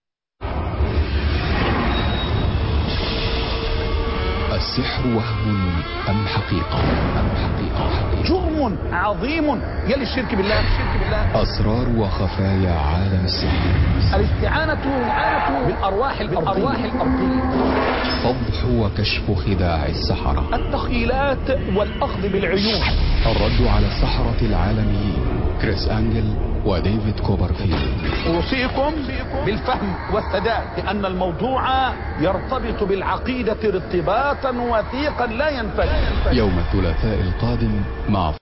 السحر وهم أم حقيقة؟ جرم عظيم يلي الشرك بالله. أسرار وخفايا عالم السحر، الاستعانة بالأرواح الأرضية، فضح وكشف خداع السحرة، التخيلات والأخذ بالعيون، الرد على السحرة العالميين كريس أنجل وديفيد كوبرفيلد. أوصيكم بالفهم والسداد، لأن الموضوع يرتبط بالعقيدة ارتباطا وثيقا لا ينفك. يوم الثلاثاء القادم مع